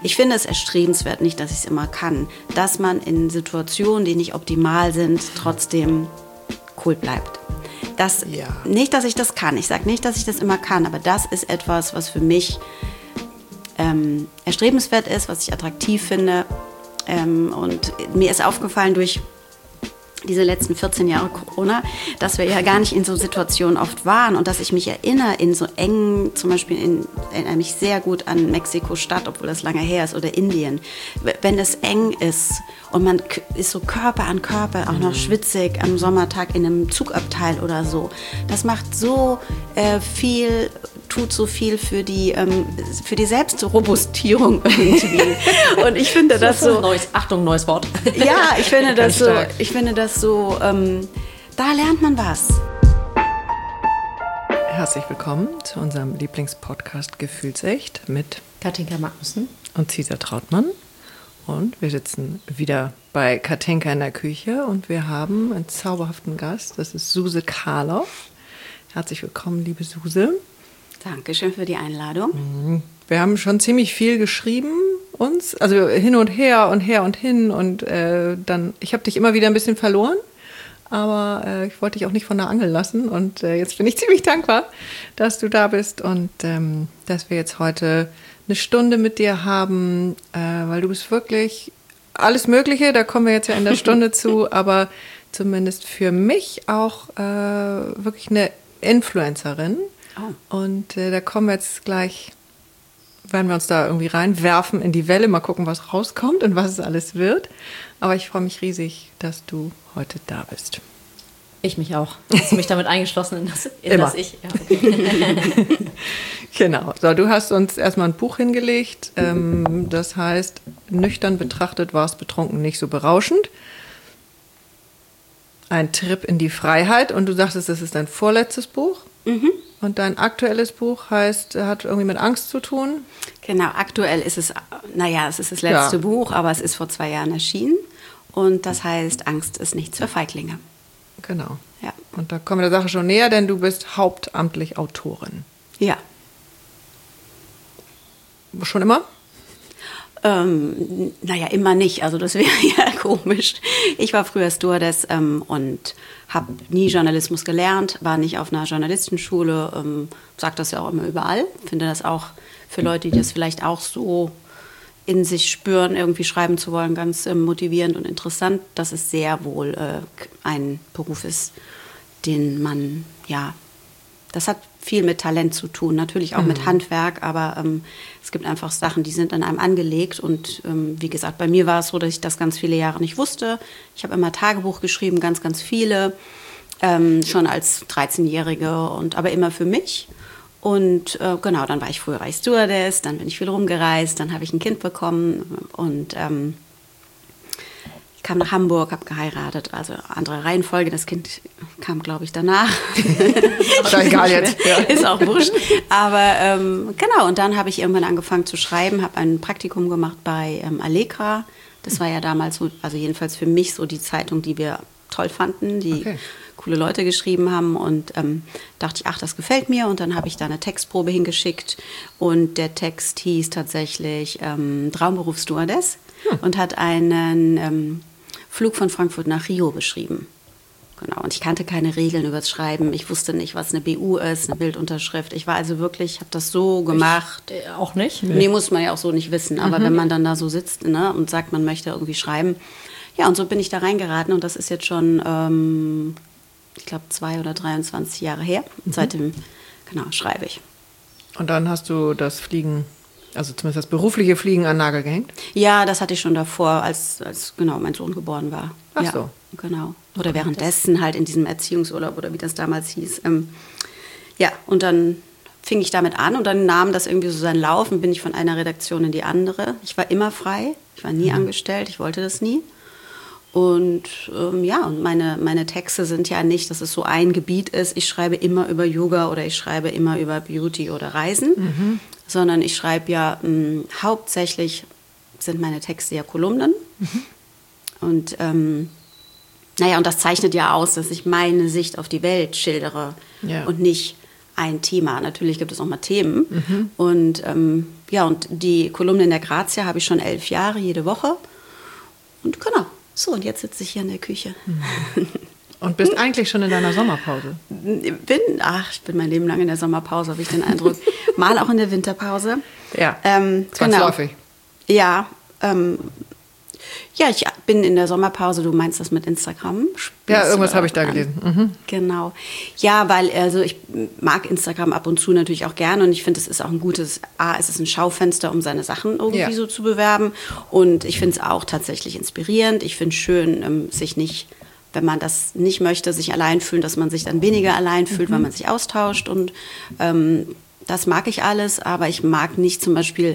Ich finde es erstrebenswert, nicht, dass ich es immer kann, dass man in Situationen, die nicht optimal sind, trotzdem cool bleibt. Nicht, dass ich das kann. Ich sage nicht, dass ich das immer kann, aber das ist etwas, was für mich erstrebenswert ist, was ich attraktiv finde. Und mir ist aufgefallen durch diese letzten 14 Jahre Corona, dass wir ja gar nicht in so Situationen oft waren und dass ich mich erinnere in so engen, zum Beispiel erinnere mich sehr gut an Mexiko-Stadt, obwohl das lange her ist, oder Indien. Wenn es eng ist und man ist so Körper an Körper, auch noch schwitzig am Sommertag in einem Zugabteil oder so, das macht so viel, tut so viel für die Selbstrobustierung irgendwie. Und ich finde das so... Neues Wort. Ja, ich finde das so, da lernt man was. Herzlich willkommen zu unserem Lieblingspodcast Gefühlsecht mit Katinka Magnussen und Cesar Trautmann. Und wir sitzen wieder bei Katinka in der Küche und wir haben einen zauberhaften Gast, das ist Suse Karloff. Herzlich willkommen, liebe Suse. Dankeschön für die Einladung. Wir haben schon ziemlich viel geschrieben uns, also hin und her und hin und dann, ich habe dich immer wieder ein bisschen verloren, aber ich wollte dich auch nicht von der Angel lassen und jetzt bin ich ziemlich dankbar, dass du da bist und dass wir jetzt heute eine Stunde mit dir haben, weil du bist wirklich alles Mögliche, da kommen wir jetzt ja in der Stunde zu, aber zumindest für mich auch wirklich eine Influencerin. Oh. Und da kommen wir jetzt gleich, werden wir uns da irgendwie reinwerfen in die Welle, mal gucken, was rauskommt und was es alles wird. Aber ich freue mich riesig, dass du heute da bist. Ich mich auch. Hast du mich damit eingeschlossen in das Ich? Ja, okay. Genau. So, du hast uns erstmal ein Buch hingelegt. Das heißt, nüchtern betrachtet war es betrunken nicht so berauschend. Ein Trip in die Freiheit. Und du sagtest, das ist dein vorletztes Buch. Mhm. Und dein aktuelles Buch hat irgendwie mit Angst zu tun? Genau, aktuell ist es, es ist das letzte Buch, aber es ist vor 2 Jahren erschienen. Und das heißt, Angst ist nichts für Feiglinge. Genau. Ja. Und da kommen wir der Sache schon näher, denn du bist hauptamtlich Autorin. Ja. Schon immer? Immer nicht. Also das wäre ja komisch. Ich war früher Stewardess und habe nie Journalismus gelernt, war nicht auf einer Journalistenschule, sage das ja auch immer überall. Finde das auch für Leute, die das vielleicht auch so in sich spüren, irgendwie schreiben zu wollen, ganz motivierend und interessant, dass es sehr wohl ein Beruf ist, den man, das hat viel mit Talent zu tun, natürlich auch mit Handwerk, aber es gibt einfach Sachen, die sind an einem angelegt und wie gesagt, bei mir war es so, dass ich das ganz viele Jahre nicht wusste. Ich habe immer Tagebuch geschrieben, ganz, ganz viele, schon als 13-Jährige, aber immer für mich. Und dann war ich früher Stewardess, dann bin ich viel rumgereist, dann habe ich ein Kind bekommen und ich kam nach Hamburg, habe geheiratet, also andere Reihenfolge, das Kind kam, glaube ich, danach. Ist egal jetzt. Ja. Ist auch wurscht. Aber und dann habe ich irgendwann angefangen zu schreiben, habe ein Praktikum gemacht bei Allegra. Das war ja damals so, also jedenfalls für mich so die Zeitung, die wir toll fanden, die coole Leute geschrieben haben und dachte ich, das gefällt mir und dann habe ich da eine Textprobe hingeschickt und der Text hieß tatsächlich Traumberuf Stewardess und hat einen Flug von Frankfurt nach Rio beschrieben. Genau, und ich kannte keine Regeln übers Schreiben. Ich wusste nicht, was eine BU ist, eine Bildunterschrift. Ich war also wirklich, habe das so gemacht. Auch nicht? Nee, muss man ja auch so nicht wissen. Aber wenn man dann da so sitzt und sagt, man möchte irgendwie schreiben. Ja, und so bin ich da reingeraten. Und das ist jetzt schon, ich glaube, 2 oder 23 Jahre her. Und seitdem, schreibe ich. Und dann hast du das Fliegen, also zumindest das berufliche Fliegen an den Nagel gehängt? Ja, das hatte ich schon davor, als mein Sohn geboren war. Ach so. Genau. Oder währenddessen halt in diesem Erziehungsurlaub oder wie das damals hieß. Und dann fing ich damit an und dann nahm das irgendwie so seinen Lauf und bin ich von einer Redaktion in die andere. Ich war immer frei, ich war nie angestellt, ich wollte das nie. Und und meine Texte sind ja nicht, dass es so ein Gebiet ist, ich schreibe immer über Yoga oder ich schreibe immer über Beauty oder Reisen, sondern ich schreibe ja hauptsächlich sind meine Texte ja Kolumnen. Und und das zeichnet ja aus, dass ich meine Sicht auf die Welt schildere und nicht ein Thema. Natürlich gibt es auch mal Themen. Und ja, und die Kolumne in der Grazia habe ich schon 11 Jahre, jede Woche. Und genau, so, und jetzt sitze ich hier in der Küche. Und bist eigentlich schon in deiner Sommerpause? Ich bin mein Leben lang in der Sommerpause, habe ich den Eindruck. Mal auch in der Winterpause. Ja, zwangsläufig. Genau. Ja, ja, ich bin in der Sommerpause, du meinst das mit Instagram? Ja, irgendwas habe ich da gelesen. Mhm. Genau. Ja, weil ich mag Instagram ab und zu natürlich auch gerne und ich finde, es ist auch ein gutes, es ist ein Schaufenster, um seine Sachen irgendwie so zu bewerben und ich finde es auch tatsächlich inspirierend. Ich finde es schön, sich nicht, wenn man das nicht möchte, sich allein fühlen, dass man sich dann weniger allein fühlt, weil man sich austauscht und das mag ich alles, aber ich mag nicht zum Beispiel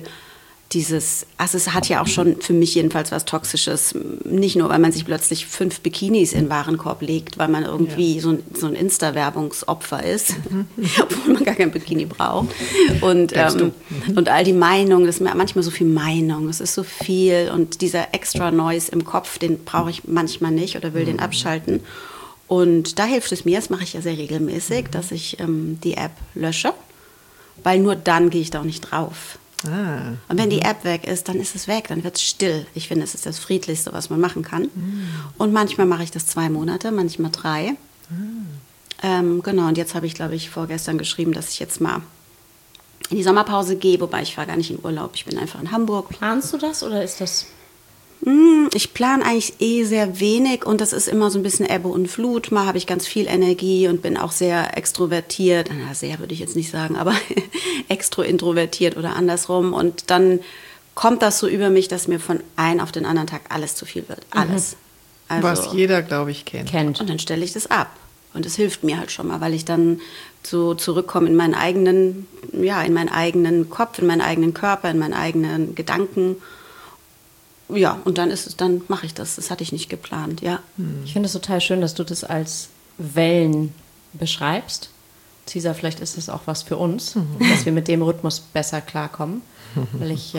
es hat ja auch schon für mich jedenfalls was Toxisches, nicht nur, weil man sich plötzlich 5 Bikinis in den Warenkorb legt, weil man irgendwie so ein Insta-Werbungsopfer ist, obwohl man gar kein Bikini braucht. Und all die Meinungen, das ist manchmal so viel Meinung, es ist so viel und dieser extra Noise im Kopf, den brauche ich manchmal nicht oder will den abschalten. Und da hilft es mir, das mache ich ja sehr regelmäßig, dass ich die App lösche, weil nur dann gehe ich da auch nicht drauf. Und wenn die App weg ist, dann ist es weg, dann wird es still. Ich finde, es ist das Friedlichste, was man machen kann. Und manchmal mache ich das 2 Monate, manchmal 3. Genau, und jetzt habe ich, glaube ich, vorgestern geschrieben, dass ich jetzt mal in die Sommerpause gehe, wobei ich fahre gar nicht in Urlaub, ich bin einfach in Hamburg. Planst du das oder ist das... Ich plane eigentlich sehr wenig und das ist immer so ein bisschen Ebbe und Flut. Mal habe ich ganz viel Energie und bin auch sehr extrovertiert. Na, sehr würde ich jetzt nicht sagen, aber extro-introvertiert oder andersrum. Und dann kommt das so über mich, dass mir von einem auf den anderen Tag alles zu viel wird. Alles. Also, was jeder, glaube ich, kennt. Und dann stelle ich das ab. Und es hilft mir halt schon mal, weil ich dann so zurückkomme in meinen eigenen Kopf, in meinen eigenen Körper, in meinen eigenen Gedanken. Ja, und dann mache ich das. Das hatte ich nicht geplant, ja. Ich finde es total schön, dass du das als Wellen beschreibst. Cesar, vielleicht ist das auch was für uns, dass wir mit dem Rhythmus besser klarkommen. Weil ich,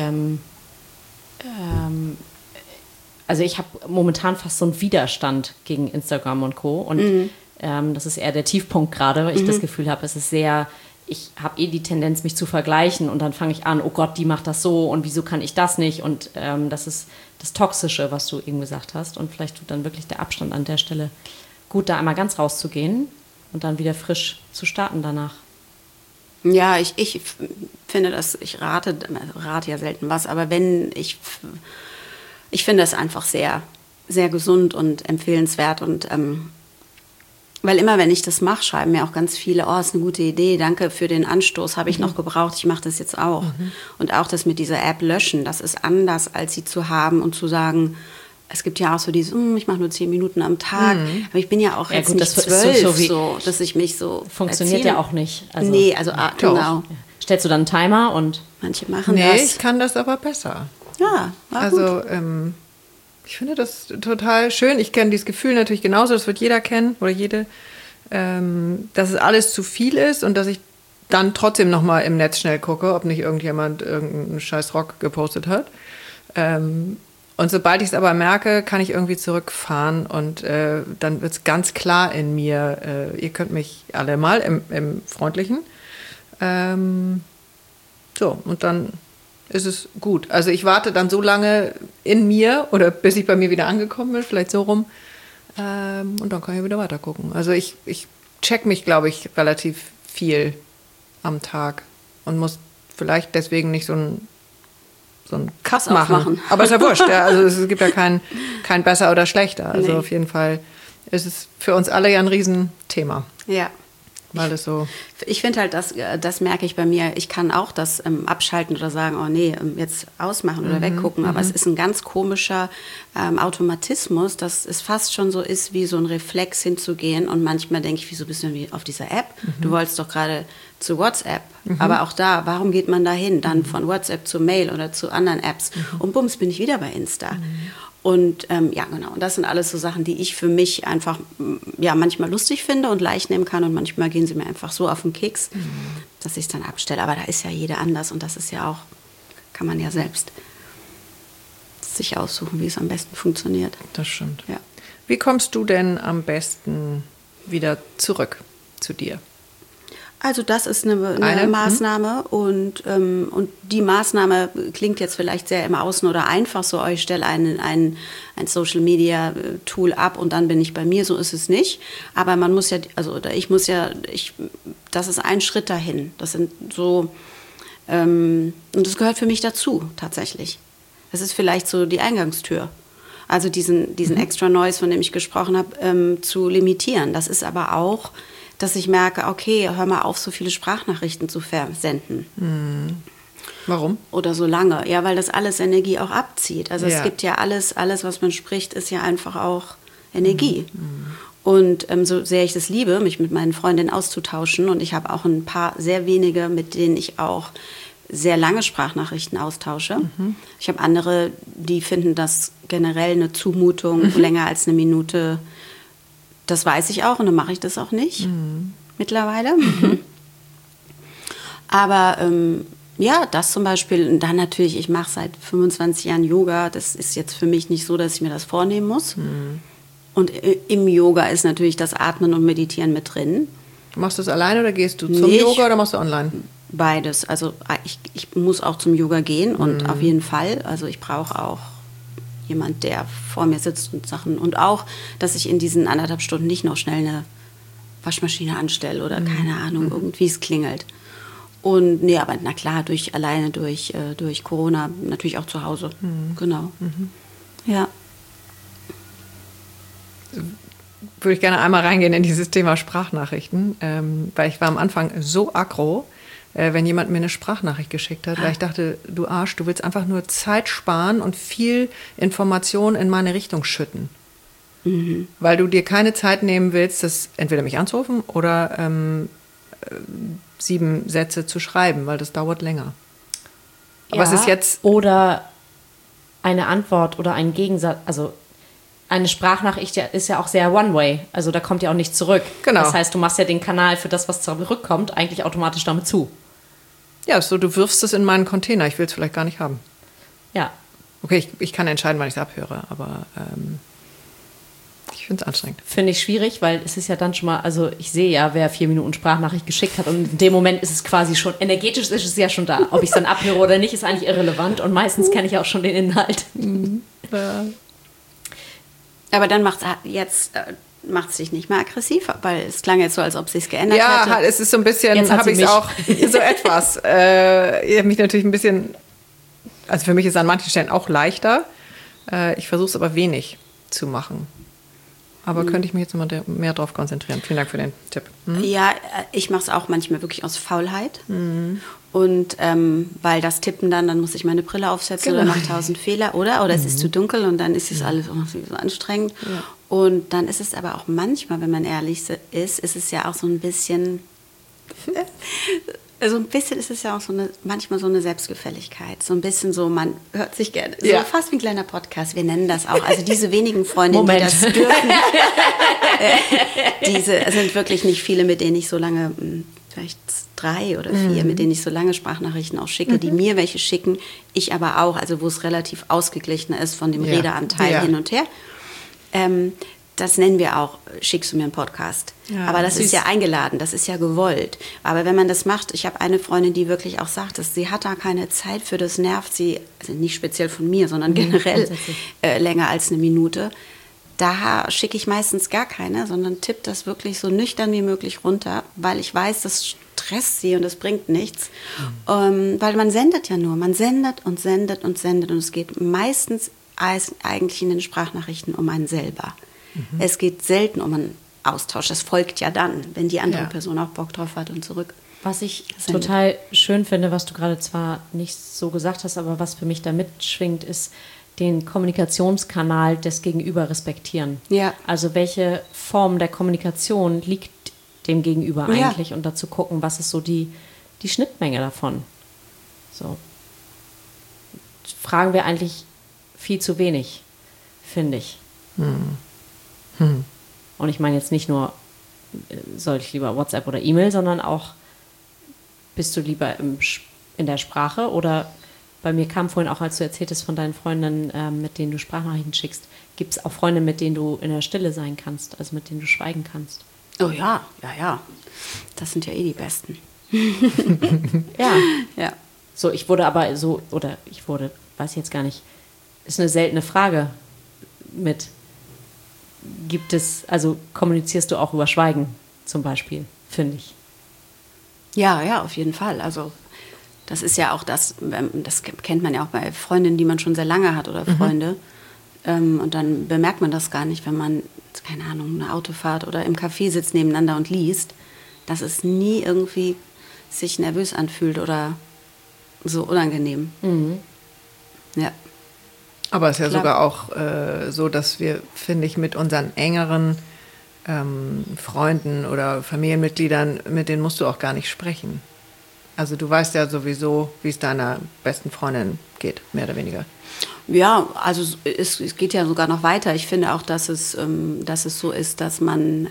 also ich habe momentan fast so einen Widerstand gegen Instagram und Co. Und das ist eher der Tiefpunkt gerade, weil ich das Gefühl habe, ich habe die Tendenz, mich zu vergleichen und dann fange ich an, oh Gott, die macht das so und wieso kann ich das nicht? Und das ist das Toxische, was du eben gesagt hast. Und vielleicht tut dann wirklich der Abstand an der Stelle gut, da einmal ganz rauszugehen und dann wieder frisch zu starten danach. Ja, ich finde das, ich rate ja selten was, aber ich finde das einfach sehr, sehr gesund und empfehlenswert und weil immer, wenn ich das mache, schreiben mir auch ganz viele, ist eine gute Idee, danke für den Anstoß, habe ich noch gebraucht, ich mache das jetzt auch. Und auch das mit dieser App löschen, das ist anders, als sie zu haben und zu sagen, es gibt ja auch so dieses, ich mache nur 10 Minuten am Tag, aber ich bin ja auch jetzt nicht 12, dass ich mich so funktioniert ja auch nicht. Also, nee, also genau. Ja. Stellst du dann einen Timer und... Manche machen das. Nee, ich kann das aber besser. Ja, also ich finde das total schön. Ich kenne dieses Gefühl natürlich genauso, das wird jeder kennen oder jede, dass es alles zu viel ist und dass ich dann trotzdem nochmal im Netz schnell gucke, ob nicht irgendjemand irgendeinen scheiß Rock gepostet hat. Und sobald ich es aber merke, kann ich irgendwie zurückfahren und dann wird es ganz klar in mir, ihr könnt mich alle mal im Freundlichen. So, und dann ist es gut. Also ich warte dann so lange in mir oder bis ich bei mir wieder angekommen bin, vielleicht so rum. Und dann kann ich wieder weiter gucken. Also ich check mich, glaube ich, relativ viel am Tag und muss vielleicht deswegen nicht so ein Cut machen. Aber ist ja wurscht. Ja. Also es gibt ja kein besser oder schlechter. Also auf jeden Fall ist es für uns alle ja ein Riesenthema. Ja. Weil es so. Ich finde halt, das merke ich bei mir. Ich kann auch das abschalten oder sagen, oh nee, jetzt ausmachen oder weggucken. Aber es ist ein ganz komischer Automatismus, dass es fast schon so ist, wie so ein Reflex hinzugehen. Und manchmal denke ich, wieso bist du denn auf dieser App? Du wolltest doch gerade zu WhatsApp. Aber auch da, warum geht man da hin? Dann von WhatsApp zu Mail oder zu anderen Apps. Und bums, bin ich wieder bei Insta. Und ja, genau. Und das sind alles so Sachen, die ich für mich einfach manchmal lustig finde und leicht nehmen kann. Und manchmal gehen sie mir einfach so auf den Keks, dass ich es dann abstelle. Aber da ist ja jeder anders. Und das ist ja auch, kann man ja selbst sich aussuchen, wie es am besten funktioniert. Das stimmt. Ja. Wie kommst du denn am besten wieder zurück zu dir? Also das ist eine Maßnahme und die Maßnahme klingt jetzt vielleicht sehr im Außen oder einfach so, ich stelle ein Social-Media-Tool ab und dann bin ich bei mir, so ist es nicht. Aber man muss ja, das ist ein Schritt dahin. Das sind so, und das gehört für mich dazu, tatsächlich. Das ist vielleicht so die Eingangstür. Also diesen Extra Noise, von dem ich gesprochen habe, zu limitieren. Das ist aber auch, dass ich merke, okay, hör mal auf, so viele Sprachnachrichten zu versenden. Warum? Oder so lange. Ja, weil das alles Energie auch abzieht. Also es gibt ja alles, was man spricht, ist ja einfach auch Energie. Und so sehr ich das liebe, mich mit meinen Freundinnen auszutauschen, und ich habe auch ein paar sehr wenige, mit denen ich auch sehr lange Sprachnachrichten austausche. Ich habe andere, die finden das generell eine Zumutung, länger als eine Minute. Das weiß ich auch und dann mache ich das auch nicht mittlerweile. Aber das zum Beispiel. Und dann natürlich, ich mache seit 25 Jahren Yoga. Das ist jetzt für mich nicht so, dass ich mir das vornehmen muss. Und im Yoga ist natürlich das Atmen und Meditieren mit drin. Machst du es alleine oder gehst du zum Yoga oder machst du online? Beides. Also ich muss auch zum Yoga gehen und auf jeden Fall. Also ich brauche auch jemand, der vor mir sitzt und Sachen. Und auch, dass ich in diesen 1,5 Stunden nicht noch schnell eine Waschmaschine anstelle oder keine Ahnung, irgendwie es klingelt. Und nee, aber na klar, durch Corona natürlich auch zu Hause. Genau. Ja. Würde ich gerne einmal reingehen in dieses Thema Sprachnachrichten, weil ich war am Anfang so aggro, wenn jemand mir eine Sprachnachricht geschickt hat, weil ich dachte, du Arsch, du willst einfach nur Zeit sparen und viel Information in meine Richtung schütten. Weil du dir keine Zeit nehmen willst, das entweder mich anzurufen oder 7 Sätze zu schreiben, weil das dauert länger. Aber es ist jetzt... Oder eine Antwort oder ein Gegensatz, also eine Sprachnachricht ist ja auch sehr One-Way, also da kommt ja auch nichts zurück. Genau. Das heißt, du machst ja den Kanal für das, was zurückkommt, eigentlich automatisch damit zu. Ja, so du wirfst es in meinen Container, ich will es vielleicht gar nicht haben. Ja. Okay, ich kann entscheiden, wann ich es abhöre, aber ich finde es anstrengend. Finde ich schwierig, weil es ist ja dann schon mal, also ich sehe ja, wer 4 Minuten Sprachnachricht geschickt hat und in dem Moment ist es quasi schon, energetisch ist es ja schon da. Ob ich es dann abhöre oder nicht, ist eigentlich irrelevant und meistens kenne ich auch schon den Inhalt. Ja. Aber dann macht es dich nicht mehr aggressiv, weil es klang jetzt so, als ob es sich geändert hätte. Ja, es ist so ein bisschen, Jetzt hat habe ich sie es auch so etwas. Ich habe mich natürlich ein bisschen, also für mich ist es an manchen Stellen auch leichter. Ich versuche es aber wenig zu machen. Aber könnte ich mich jetzt noch mal mehr drauf konzentrieren. Vielen Dank für den Tipp. Ja, ich mache es auch manchmal wirklich aus Faulheit. Und weil das Tippen dann muss ich meine Brille aufsetzen oder mache 1000 Fehler, oder es ist zu dunkel und dann ist es alles so anstrengend. Ja. Und dann ist es aber auch manchmal, wenn man ehrlich ist es ja auch so ein bisschen... So ein bisschen ist es ja auch manchmal so eine Selbstgefälligkeit. So ein bisschen so, man hört sich gerne, so fast wie ein kleiner Podcast, wir nennen das auch. Also diese wenigen Freundinnen, die das dürfen, es sind wirklich nicht viele, mit denen ich so lange, vielleicht 3 oder 4, mit denen ich so lange Sprachnachrichten auch schicke, die mir welche schicken, ich aber auch, also wo es relativ ausgeglichener ist von dem Redeanteil hin und her. Das nennen wir auch, schickst du mir einen Podcast. Ja, aber das ist ja eingeladen, das ist ja gewollt. Aber wenn man das macht, ich habe eine Freundin, die wirklich auch sagt, dass sie hat da keine Zeit für, das nervt sie, also nicht speziell von mir, sondern generell länger als eine Minute. Da schicke ich meistens gar keine, sondern tippe das wirklich so nüchtern wie möglich runter, weil ich weiß, das stresst sie und das bringt nichts. Weil man sendet ja nur, man sendet und sendet und sendet und es geht meistens eigentlich in den Sprachnachrichten um einen selber. Es geht selten um einen Austausch. Das folgt ja dann, wenn die andere Person auch Bock drauf hat und zurück. Was ich total schön finde, was du gerade zwar nicht so gesagt hast, aber was für mich da mitschwingt, ist den Kommunikationskanal des Gegenüber respektieren. Ja. Also welche Form der Kommunikation liegt dem Gegenüber eigentlich und dazu gucken, was ist so die Schnittmenge davon. So. Fragen wir eigentlich viel zu wenig, finde ich. Und ich meine jetzt nicht nur, soll ich lieber WhatsApp oder E-Mail, sondern auch, bist du lieber in der Sprache oder bei mir kam vorhin auch, als du erzähltest von deinen Freundinnen, mit denen du Sprachnachrichten schickst, gibt es auch Freundinnen, mit denen du in der Stille sein kannst, also mit denen du schweigen kannst? Oh ja, ja, ja. Das sind ja eh die Besten. Ja. Ja. So, weiß ich jetzt gar nicht, ist eine seltene Frage kommunizierst du auch über Schweigen zum Beispiel, finde ich. Ja, ja, auf jeden Fall. Also das ist ja auch das kennt man ja auch bei Freundinnen, die man schon sehr lange hat oder Freunde. Und dann bemerkt man das gar nicht, wenn man, keine Ahnung, eine Autofahrt oder im Café sitzt nebeneinander und liest, dass es nie irgendwie sich nervös anfühlt oder so unangenehm. Ja. Aber es ist ja Klar. sogar auch so, dass wir, finde ich, mit unseren engeren Freunden oder Familienmitgliedern, mit denen musst du auch gar nicht sprechen. Also du weißt ja sowieso, wie es deiner besten Freundin geht, mehr oder weniger. Ja, also es geht ja sogar noch weiter. Ich finde auch, dass es so ist, dass man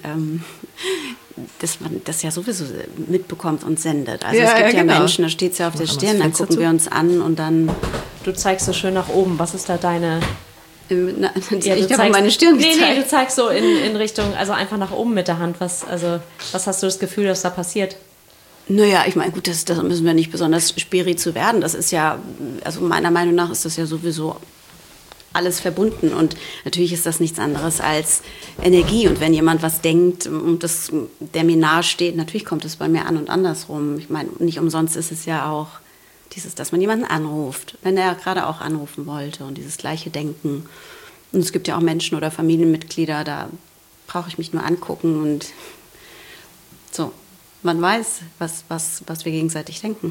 das ja sowieso mitbekommt und sendet. Also Ja, es gibt ja genau. Menschen, da steht es ja auf der Mach mal Stirn, das dann Fenster gucken zu. wir uns an und dann... Du zeigst so schön nach oben. Was ist da deine... ich habe meine Stirn gezeigt. Nee, du zeigst so in Richtung, also einfach nach oben mit der Hand. Was hast du das Gefühl, dass da passiert? Naja, ich meine, gut, das müssen wir nicht besonders spiri zu werden. Das ist ja, also meiner Meinung nach ist das ja sowieso alles verbunden. Und natürlich ist das nichts anderes als Energie. Und wenn jemand was denkt und der mir nahe steht, natürlich kommt es bei mir an und andersrum. Ich meine, nicht umsonst ist es ja auch dieses, dass man jemanden anruft, wenn er gerade auch anrufen wollte und dieses gleiche Denken. Und es gibt ja auch Menschen oder Familienmitglieder, da brauche ich mich nur angucken und so. Man weiß, was wir gegenseitig denken.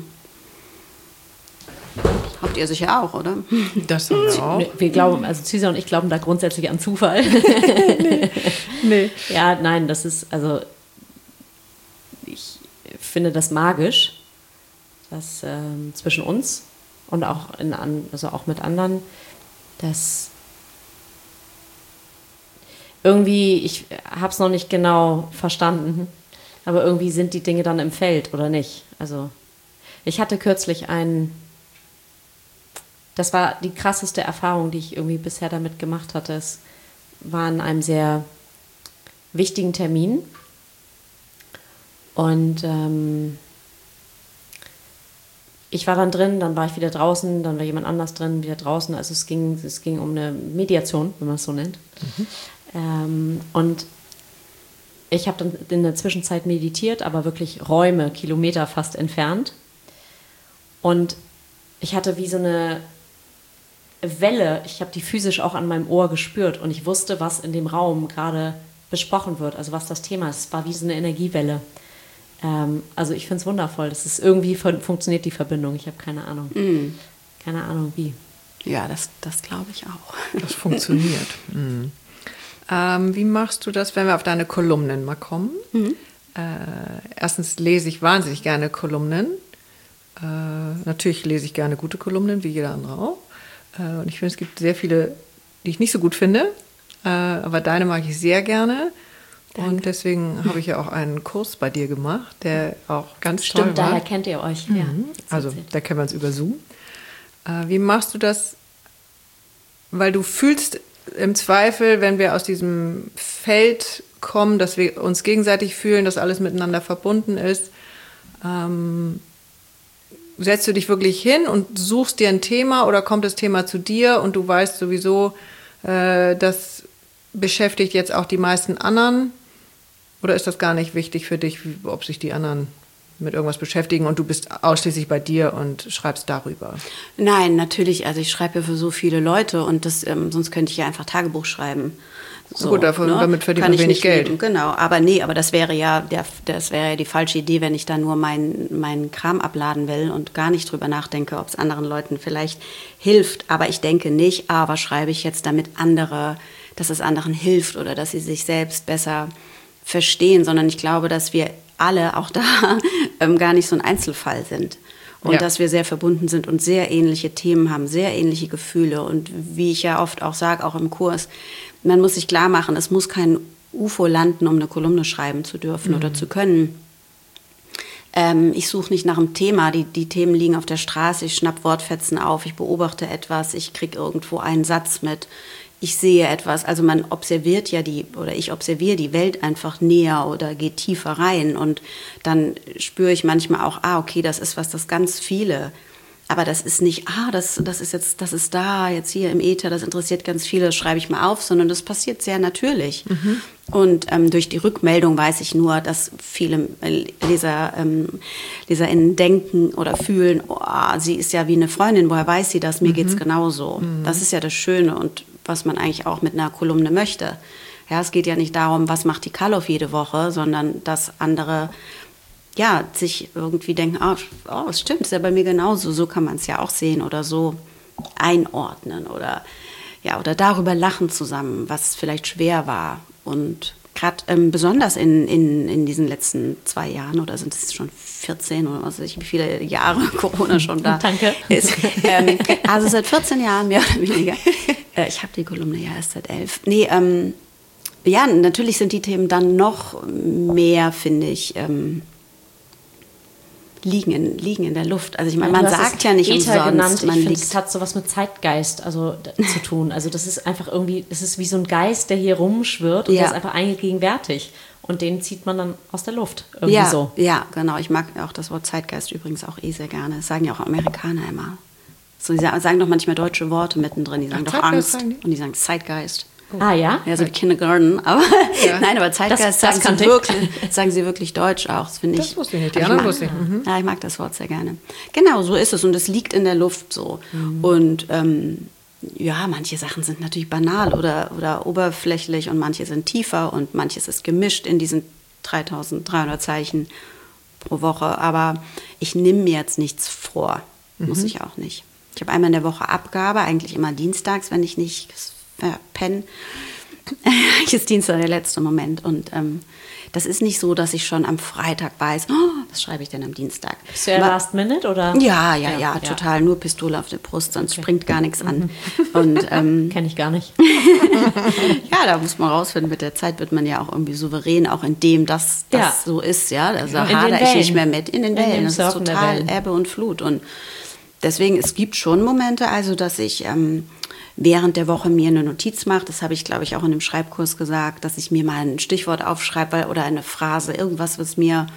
Habt ihr sicher auch, oder? Das haben wir auch. Wir glauben, also Cesar und ich glauben da grundsätzlich an Zufall. Nee. Ja, nein, das ist, also ich finde das magisch, dass zwischen uns und auch auch mit anderen, dass irgendwie, ich habe es noch nicht genau verstanden, aber irgendwie sind die Dinge dann im Feld oder nicht. Also ich hatte kürzlich das war die krasseste Erfahrung, die ich irgendwie bisher damit gemacht hatte. Es war in einem sehr wichtigen Termin und ich war dann drin, dann war ich wieder draußen, dann war jemand anders drin, wieder draußen. Also es ging um eine Mediation, wenn man es so nennt. Und ich habe dann in der Zwischenzeit meditiert, aber wirklich Räume, Kilometer fast entfernt. Und ich hatte wie so eine Welle, ich habe die physisch auch an meinem Ohr gespürt und ich wusste, was in dem Raum gerade besprochen wird, also was das Thema ist. Es war wie so eine Energiewelle. Also ich finde es wundervoll. Das ist irgendwie funktioniert die Verbindung. Ich habe keine Ahnung. Keine Ahnung wie. Ja, das glaube ich auch. Das funktioniert. Wie machst du das, wenn wir auf deine Kolumnen mal kommen? Erstens lese ich wahnsinnig gerne Kolumnen. Natürlich lese ich gerne gute Kolumnen, wie jeder andere auch. Und ich finde, es gibt sehr viele, die ich nicht so gut finde. Aber deine mag ich sehr gerne. Danke. Und deswegen habe ich ja auch einen Kurs bei dir gemacht, der auch ganz toll war. Stimmt, daher kennt ihr euch. Ja, also da kennen wir uns über Zoom. Wie machst du das? Weil du fühlst im Zweifel, wenn wir aus diesem Feld kommen, dass wir uns gegenseitig fühlen, dass alles miteinander verbunden ist, setzt du dich wirklich hin und suchst dir ein Thema oder kommt das Thema zu dir und du weißt sowieso, das beschäftigt jetzt auch die meisten anderen? Oder ist das gar nicht wichtig für dich, ob sich die anderen mit irgendwas beschäftigen und du bist ausschließlich bei dir und schreibst darüber? Nein, natürlich. Also ich schreibe für so viele Leute und sonst könnte ich ja einfach Tagebuch schreiben. So, gut, damit verdient man wenig Geld. Leben, genau, aber das wäre ja die falsche Idee, wenn ich da nur meinen Kram abladen will und gar nicht drüber nachdenke, ob es anderen Leuten vielleicht hilft. Aber ich denke nicht, was schreibe ich jetzt, dass es anderen hilft oder dass sie sich selbst besser verstehen, sondern ich glaube, dass wir alle auch da gar nicht so ein Einzelfall sind. Und dass wir sehr verbunden sind und sehr ähnliche Themen haben, sehr ähnliche Gefühle. Und wie ich ja oft auch sage, auch im Kurs, man muss sich klar machen, es muss kein UFO landen, um eine Kolumne schreiben zu dürfen oder zu können. Ich suche nicht nach einem Thema, die Themen liegen auf der Straße, ich schnapp Wortfetzen auf, ich beobachte etwas, ich kriege irgendwo einen Satz mit, ich sehe etwas, also man observiert ja ich observiere die Welt einfach näher oder gehe tiefer rein und dann spüre ich manchmal auch, okay, das ist was, das ganz viele, aber das ist nicht, das ist da, jetzt hier im Äther, das interessiert ganz viele, das schreibe ich mal auf, sondern das passiert sehr natürlich. Und durch die Rückmeldung weiß ich nur, dass viele LeserInnen denken oder fühlen, sie ist ja wie eine Freundin, woher weiß sie das? Mir geht's genauso. Das ist ja das Schöne und was man eigentlich auch mit einer Kolumne möchte. Ja, es geht ja nicht darum, was macht die Karloff jede Woche, sondern dass andere sich irgendwie denken, es stimmt, ist ja bei mir genauso, so kann man es ja auch sehen oder so einordnen oder darüber lachen zusammen, was vielleicht schwer war. Und gerade besonders in diesen letzten 2 Jahren, oder sind es schon 14 oder was weiß ich, wie viele Jahre Corona schon da ist. Also seit 14 Jahren mehr oder weniger. Ich habe die Kolumne ja erst seit 11. Natürlich sind die Themen dann noch mehr, finde ich, liegen in der Luft. Also ich meine, man sagt ja nicht Äther umsonst. Genannt. Ich finde, es hat so was mit Zeitgeist zu tun. Also das ist einfach irgendwie, das ist wie so ein Geist, der hier rumschwirrt und der ist einfach allgegenwärtig. Und den zieht man dann aus der Luft. Irgendwie so. Ja, genau. Ich mag auch das Wort Zeitgeist übrigens auch sehr gerne. Das sagen ja auch Amerikaner immer. So, die sagen doch manchmal deutsche Worte mittendrin. Die sagen doch Angst und die sagen Zeitgeist. Ah ja? Ja, so wie Kindergarten. Aber nein, aber Zeitgeist sagen sie wirklich deutsch auch. Das finde ich. Das wusste ich nicht. Die anderen wusste ich. Ja, ich mag das Wort sehr gerne. Genau, so ist es. Und es liegt in der Luft so. Und manche Sachen sind natürlich banal oder oberflächlich und manche sind tiefer und manches ist gemischt in diesen 3300 Zeichen pro Woche. Aber ich nehme mir jetzt nichts vor. Muss ich auch nicht. Ich habe einmal in der Woche Abgabe, eigentlich immer dienstags, wenn ich nicht verpenne. Eigentlich ist Dienstag der letzte Moment. Und das ist nicht so, dass ich schon am Freitag weiß, was schreibe ich denn am Dienstag? Bist du ja Last Minute, oder? Ja, total. Nur Pistole auf der Brust, sonst springt gar nichts an. Und kenne ich gar nicht. Ja, da muss man rausfinden. Mit der Zeit wird man ja auch irgendwie souverän, auch in dem, dass das so ist. Ja, also hadere ich nicht mehr mit in den Wellen. Das ist total Ebbe und Flut. Und deswegen, es gibt schon Momente, also dass ich während der Woche mir eine Notiz mache, das habe ich, glaube ich, auch in dem Schreibkurs gesagt, dass ich mir mal ein Stichwort aufschreibe oder eine Phrase, irgendwas, was mir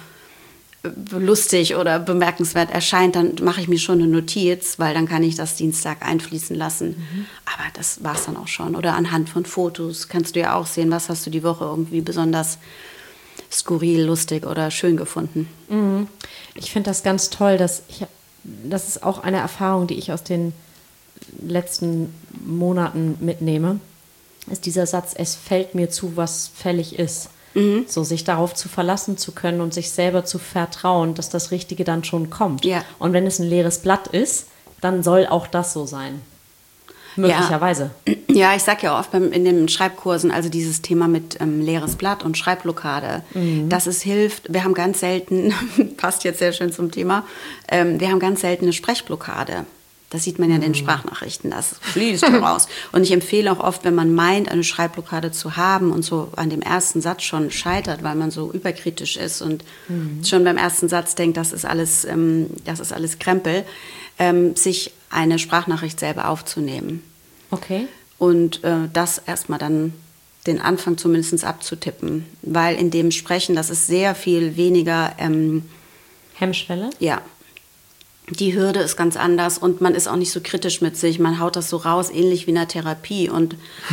lustig oder bemerkenswert erscheint, dann mache ich mir schon eine Notiz, weil dann kann ich das Dienstag einfließen lassen. Aber das war es dann auch schon. Oder anhand von Fotos kannst du ja auch sehen, was hast du die Woche irgendwie besonders skurril, lustig oder schön gefunden. Ich finde das ganz toll, das ist auch eine Erfahrung, die ich aus den letzten Monaten mitnehme, ist dieser Satz, es fällt mir zu, was fällig ist. So sich darauf zu verlassen zu können und sich selber zu vertrauen, dass das Richtige dann schon kommt. Ja. Und wenn es ein leeres Blatt ist, dann soll auch das so sein. Möglicherweise. Ja, ich sage ja oft in den Schreibkursen, also dieses Thema mit leeres Blatt und Schreibblockade, dass es hilft. Wir haben ganz selten, passt jetzt sehr schön zum Thema, wir haben ganz selten eine Sprechblockade. Das sieht man ja in den Sprachnachrichten, das fließt raus. Und ich empfehle auch oft, wenn man meint, eine Schreibblockade zu haben und so an dem ersten Satz schon scheitert, weil man so überkritisch ist und schon beim ersten Satz denkt, das ist alles Krempel, sich eine Sprachnachricht selber aufzunehmen. Okay. Und das erstmal dann den Anfang zumindest abzutippen. Weil in dem Sprechen, das ist sehr viel weniger Hemmschwelle? Ja. Die Hürde ist ganz anders und man ist auch nicht so kritisch mit sich. Man haut das so raus, ähnlich wie in einer Therapie. Und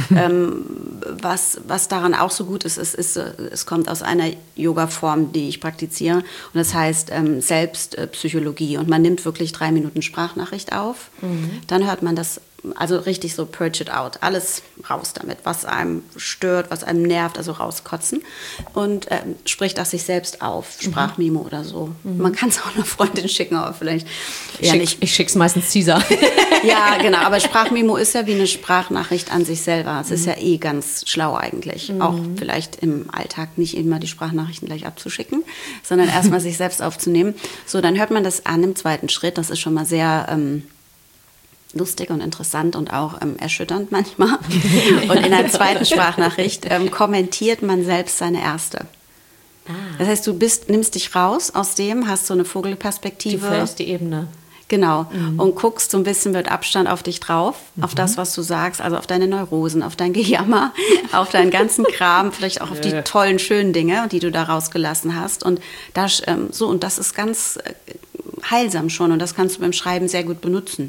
was daran auch so gut ist, es kommt aus einer Yoga-Form, die ich praktiziere. Und das heißt Selbstpsychologie. Und man nimmt wirklich 3 Minuten Sprachnachricht auf. Dann hört man das, also richtig so purge it out. Alles raus damit, was einem stört, was einem nervt, also rauskotzen. Und spricht das sich selbst auf, Sprachmemo oder so. Man kann es auch einer Freundin schicken, aber vielleicht Ich schicke es meistens Caesar. Ja, genau. Aber Sprachmemo ist ja wie eine Sprachnachricht an sich selber. Es ist ja ganz schlau eigentlich. Auch vielleicht im Alltag nicht immer die Sprachnachrichten gleich abzuschicken, sondern erstmal sich selbst aufzunehmen. So, dann hört man das an im zweiten Schritt. Das ist schon mal sehr lustig und interessant und auch erschütternd manchmal. Und in der zweiten Sprachnachricht kommentiert man selbst seine erste. Das heißt, du nimmst dich raus aus dem, hast so eine Vogelperspektive. Du verlässt die Ebene. Genau. Und guckst so ein bisschen mit Abstand auf dich drauf, auf das, was du sagst, also auf deine Neurosen, auf dein Gejammer, auf deinen ganzen Kram, vielleicht auch auf die tollen, schönen Dinge, die du da rausgelassen hast. Und das, und das ist ganz heilsam schon und das kannst du beim Schreiben sehr gut benutzen.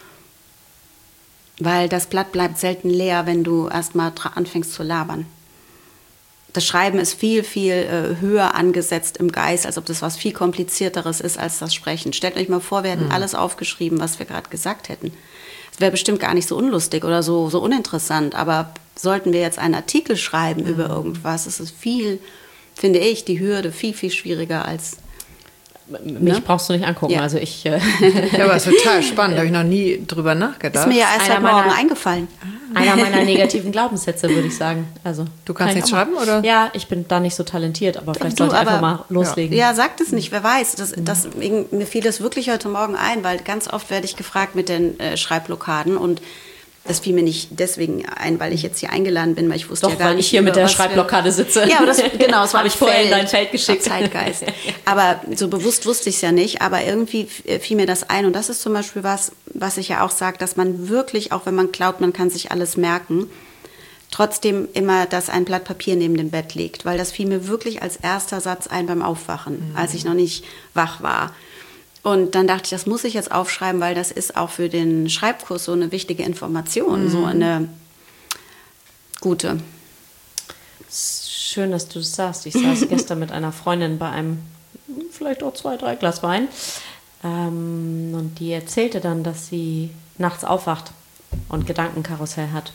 Weil das Blatt bleibt selten leer, wenn du erstmal anfängst zu labern. Das Schreiben ist viel, viel höher angesetzt im Geist, als ob das was viel komplizierteres ist als das Sprechen. Stellt euch mal vor, wir hätten alles aufgeschrieben, was wir gerade gesagt hätten. Es wäre bestimmt gar nicht so unlustig oder so uninteressant, aber sollten wir jetzt einen Artikel schreiben über irgendwas, ist es viel, finde ich, die Hürde viel, viel schwieriger als... Mich brauchst du nicht angucken, Ja. also ich... Ja, aber es ist total spannend, da habe ich noch nie drüber nachgedacht. Ist mir ja erst Einer heute Morgen meiner- eingefallen. Einer meiner negativen Glaubenssätze, würde ich sagen. Also, Du kannst kann ich nicht auch mal- schreiben, oder? Ja, ich bin da nicht so talentiert, aber vielleicht Du, sollte ich einfach aber- mal loslegen. Ja, sag das nicht, wer weiß. Mir fiel das wirklich heute Morgen ein, weil ganz oft werde ich gefragt mit den Schreibblockaden und das fiel mir nicht deswegen ein, weil ich jetzt hier eingeladen bin, weil ich wusste Doch, ja gar weil nicht, ich hier mit über der was Schreibblockade sitze. Ja, aber das war Habe ich vorher in dein Feld geschickt. Zeitgeist. Aber so bewusst wusste ich es ja nicht, aber irgendwie fiel mir das ein und das ist zum Beispiel was ich ja auch sage, dass man wirklich, auch wenn man glaubt, man kann sich alles merken, trotzdem immer, dass ein Blatt Papier neben dem Bett liegt, weil das fiel mir wirklich als erster Satz ein beim Aufwachen, als ich noch nicht wach war. Und dann dachte ich, das muss ich jetzt aufschreiben, weil das ist auch für den Schreibkurs so eine wichtige Information, so eine gute. Schön, dass du das sagst. Ich saß gestern mit einer Freundin bei einem, vielleicht auch 2, 3 Glas Wein. Und die erzählte dann, dass sie nachts aufwacht und Gedankenkarussell hat.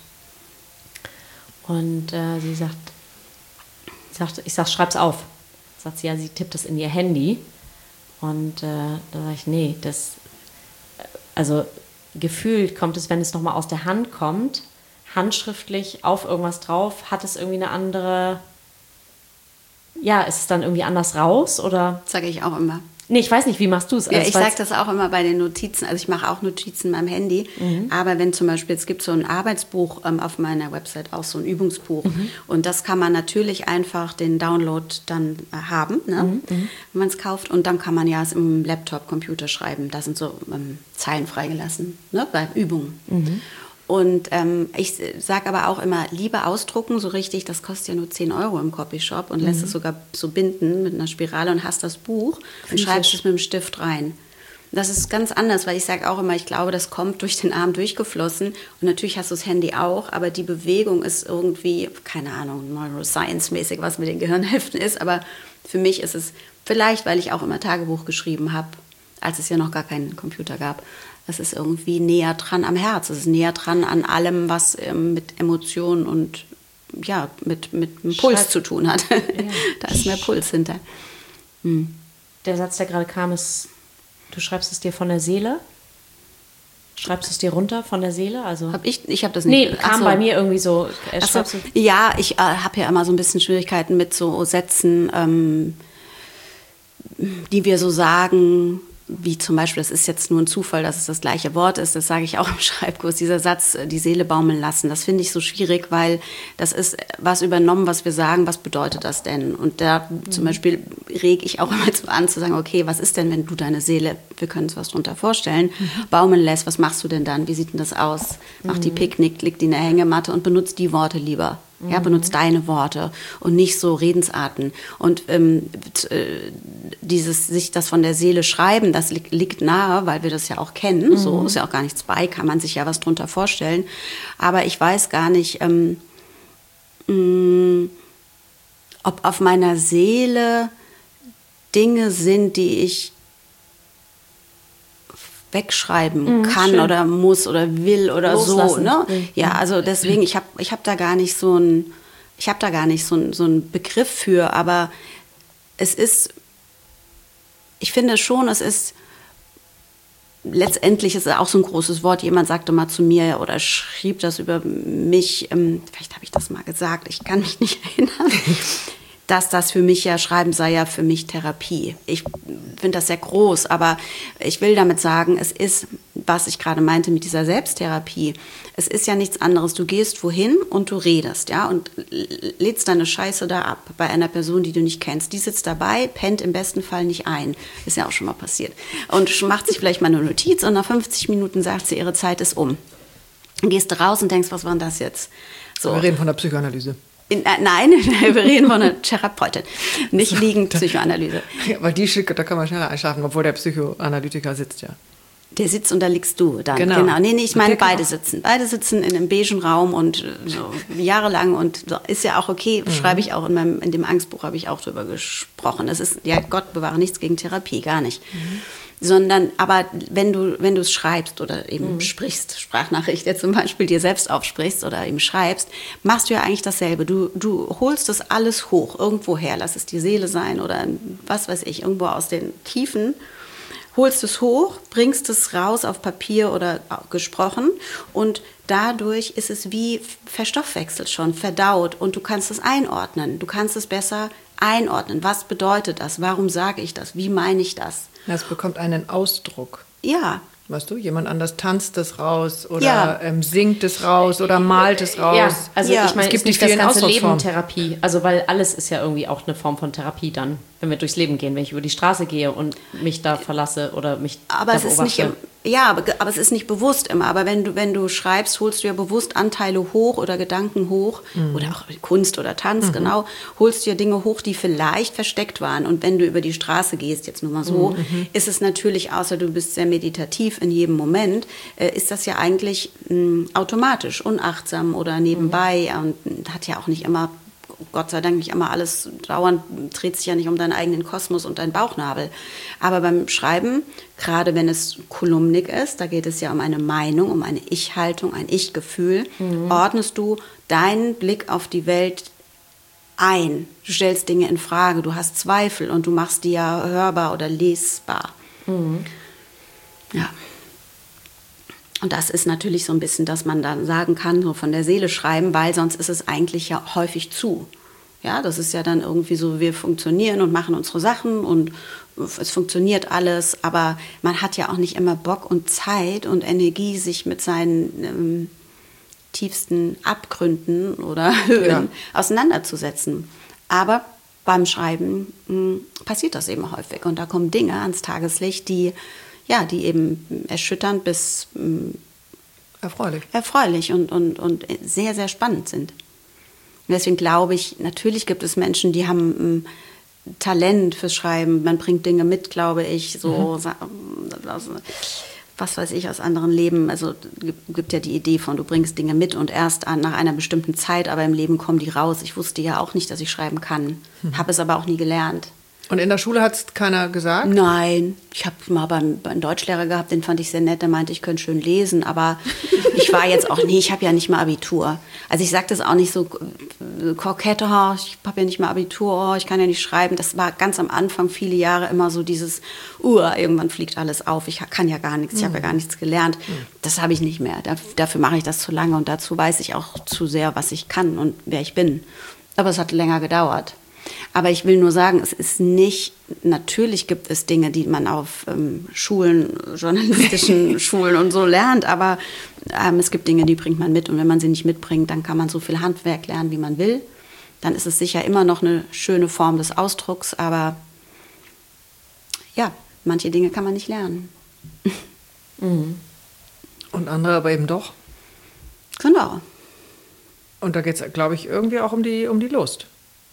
Und sie sagt, ich sag, schreib's auf. Sagt sie, ja, sie tippt das in ihr Handy. Und da sage ich, nee, also gefühlt kommt es, wenn es nochmal aus der Hand kommt, handschriftlich auf irgendwas drauf, hat es irgendwie eine andere, ja, ist es dann irgendwie anders raus oder? Sage ich auch immer. Nee, ich weiß nicht, wie machst du es? Ja, ich sage das auch immer bei den Notizen. Also ich mache auch Notizen in meinem Handy. Aber wenn zum Beispiel, es gibt so ein Arbeitsbuch auf meiner Website, auch so ein Übungsbuch. Und das kann man natürlich einfach den Download dann haben, ne? Wenn man es kauft. Und dann kann man ja es im Laptop, Computer schreiben. Da sind so Zeilen freigelassen, ne? Bei Übungen. Und ich sage aber auch immer, lieber ausdrucken, so richtig, das kostet ja nur 10 € im Copyshop und lässt es sogar so binden mit einer Spirale und hast das Buch und schreibst es mit dem Stift rein. Das ist ganz anders, weil ich sage auch immer, ich glaube, das kommt durch den Arm durchgeflossen und natürlich hast du das Handy auch, aber die Bewegung ist irgendwie, keine Ahnung, Neuroscience-mäßig, was mit den Gehirnhälften ist, aber für mich ist es vielleicht, weil ich auch immer Tagebuch geschrieben habe, als es ja noch gar keinen Computer gab. Es ist irgendwie näher dran am Herz. Es ist näher dran an allem, was mit Emotionen und ja, mit dem Puls zu tun hat. Ja. Da ist mehr Puls hinter. Der Satz, der gerade kam, ist, du schreibst es dir von der Seele? Schreibst du es dir runter von der Seele? Also Ich habe das nicht. Nee, kam bei mir irgendwie so. Ja, ich habe ja immer so ein bisschen Schwierigkeiten mit so Sätzen, die wir so sagen, wie zum Beispiel, das ist jetzt nur ein Zufall, dass es das gleiche Wort ist, das sage ich auch im Schreibkurs, dieser Satz, die Seele baumeln lassen, das finde ich so schwierig, weil das ist was übernommen, was wir sagen, was bedeutet das denn? Und da zum Beispiel rege ich auch immer an zu sagen, okay, was ist denn, wenn du deine Seele, wir können uns was drunter vorstellen, baumeln lässt, was machst du denn dann? Wie sieht denn das aus? Macht die Picknick, liegt die in der Hängematte und benutzt die Worte lieber. Ja, benutzt deine Worte und nicht so Redensarten. Und sich das von der Seele schreiben, das liegt nahe, weil wir das ja auch kennen. So ist ja auch gar nichts bei, kann man sich ja was drunter vorstellen. Aber ich weiß gar nicht, ob auf meiner Seele Dinge sind, die ich wegschreiben kann schön. Oder muss oder will oder loslassen. So, ne? Ja, also deswegen, ich hab da gar nicht so einen Begriff für, aber es ist, ich finde schon, es ist, letztendlich ist es auch so ein großes Wort, jemand sagte mal zu mir oder schrieb das über mich, vielleicht habe ich das mal gesagt, ich kann mich nicht erinnern, dass das für mich ja, Schreiben sei ja für mich Therapie. Ich finde das sehr groß, aber ich will damit sagen, es ist, was ich gerade meinte mit dieser Selbsttherapie, es ist ja nichts anderes. Du gehst wohin und du redest, ja, und lädst deine Scheiße da ab bei einer Person, die du nicht kennst. Die sitzt dabei, pennt im besten Fall nicht ein. Ist ja auch schon mal passiert. Und macht sich vielleicht mal eine Notiz und nach 50 Minuten sagt sie, ihre Zeit ist um. Und gehst raus und denkst, was war denn das jetzt? So. Wir reden von der Psychoanalyse. Nein, wir reden von einer Therapeutin, nicht liegend Psychoanalyse. Ja, weil da kann man schneller einschlafen, obwohl der Psychoanalytiker sitzt, ja. Der sitzt und da liegst du dann. Genau. Nee, ich meine, beide sitzen. Beide sitzen in einem beigen Raum und so jahrelang und so, ist ja auch okay, schreibe ich auch in dem Angstbuch habe ich auch drüber gesprochen. Das ist, ja, Gott bewahre nichts gegen Therapie, gar nicht. Sondern, aber wenn du es schreibst oder eben sprichst, Sprachnachricht jetzt zum Beispiel dir selbst aufsprichst oder eben schreibst, machst du ja eigentlich dasselbe. Du holst das alles hoch, irgendwo her, lass es die Seele sein oder was weiß ich, irgendwo aus den Tiefen, holst es hoch, bringst es raus auf Papier oder gesprochen und dadurch ist es wie verstoffwechselt schon, verdaut und du kannst es einordnen. Du kannst es besser einordnen. Was bedeutet das? Warum sage ich das? Wie meine ich das? Es bekommt einen Ausdruck. Ja. Weißt du, jemand anders tanzt es raus oder singt es raus oder malt es raus. Ja, also ich meine, es gibt nicht die das vielen ganze Leben Ausdrucksformen. Therapie. Also weil alles ist ja irgendwie auch eine Form von Therapie dann, wenn wir durchs Leben gehen, wenn ich über die Straße gehe und mich da verlasse oder mich Aber da es ist nicht, beobachte. aber es ist nicht bewusst immer. Aber wenn du schreibst, holst du ja bewusst Anteile hoch oder Gedanken hoch oder auch Kunst oder Tanz, genau, holst du ja Dinge hoch, die vielleicht versteckt waren. Und wenn du über die Straße gehst, jetzt nur mal so, ist es natürlich, außer du bist sehr meditativ in jedem Moment, ist das ja eigentlich automatisch, unachtsam oder nebenbei und hat ja auch nicht immer, Gott sei Dank nicht immer alles dauernd, dreht sich ja nicht um deinen eigenen Kosmos und deinen Bauchnabel. Aber beim Schreiben, gerade wenn es kolumnig ist, da geht es ja um eine Meinung, um eine Ich-Haltung, ein Ich-Gefühl, ordnest du deinen Blick auf die Welt ein. Du stellst Dinge in Frage, du hast Zweifel und du machst die ja hörbar oder lesbar. Ja. Und das ist natürlich so ein bisschen, dass man dann sagen kann, so von der Seele schreiben, weil sonst ist es eigentlich ja häufig zu. Ja, das ist ja dann irgendwie so, wir funktionieren und machen unsere Sachen und es funktioniert alles, aber man hat ja auch nicht immer Bock und Zeit und Energie, sich mit seinen tiefsten Abgründen oder Höhen auseinanderzusetzen. Aber beim Schreiben passiert das eben häufig und da kommen Dinge ans Tageslicht, die eben erschütternd bis erfreulich und sehr, sehr spannend sind. Und deswegen glaube ich, natürlich gibt es Menschen, die haben Talent fürs Schreiben. Man bringt Dinge mit, glaube ich, so was weiß ich aus anderen Leben. Also gibt ja die Idee von, du bringst Dinge mit und erst nach einer bestimmten Zeit, aber im Leben kommen die raus. Ich wusste ja auch nicht, dass ich schreiben kann, habe es aber auch nie gelernt. Und in der Schule hat es keiner gesagt? Nein, ich habe mal einen Deutschlehrer gehabt, den fand ich sehr nett, der meinte, ich könnte schön lesen, aber ich war jetzt auch nie, ich habe ja nicht mal Abitur. Also ich sage das auch nicht so kokett, ich habe ja nicht mal Abitur, ich kann ja nicht schreiben. Das war ganz am Anfang, viele Jahre immer so dieses, irgendwann fliegt alles auf, ich kann ja gar nichts, ich habe ja gar nichts gelernt. Das habe ich nicht mehr, dafür mache ich das zu lange und dazu weiß ich auch zu sehr, was ich kann und wer ich bin. Aber es hat länger gedauert. Aber ich will nur sagen, es ist nicht, natürlich gibt es Dinge, die man auf Schulen, journalistischen Schulen und so lernt, aber es gibt Dinge, die bringt man mit und wenn man sie nicht mitbringt, dann kann man so viel Handwerk lernen, wie man will. Dann ist es sicher immer noch eine schöne Form des Ausdrucks, aber ja, manche Dinge kann man nicht lernen. Und andere aber eben doch. Genau. Und da geht es, glaube ich, irgendwie auch um die Lust.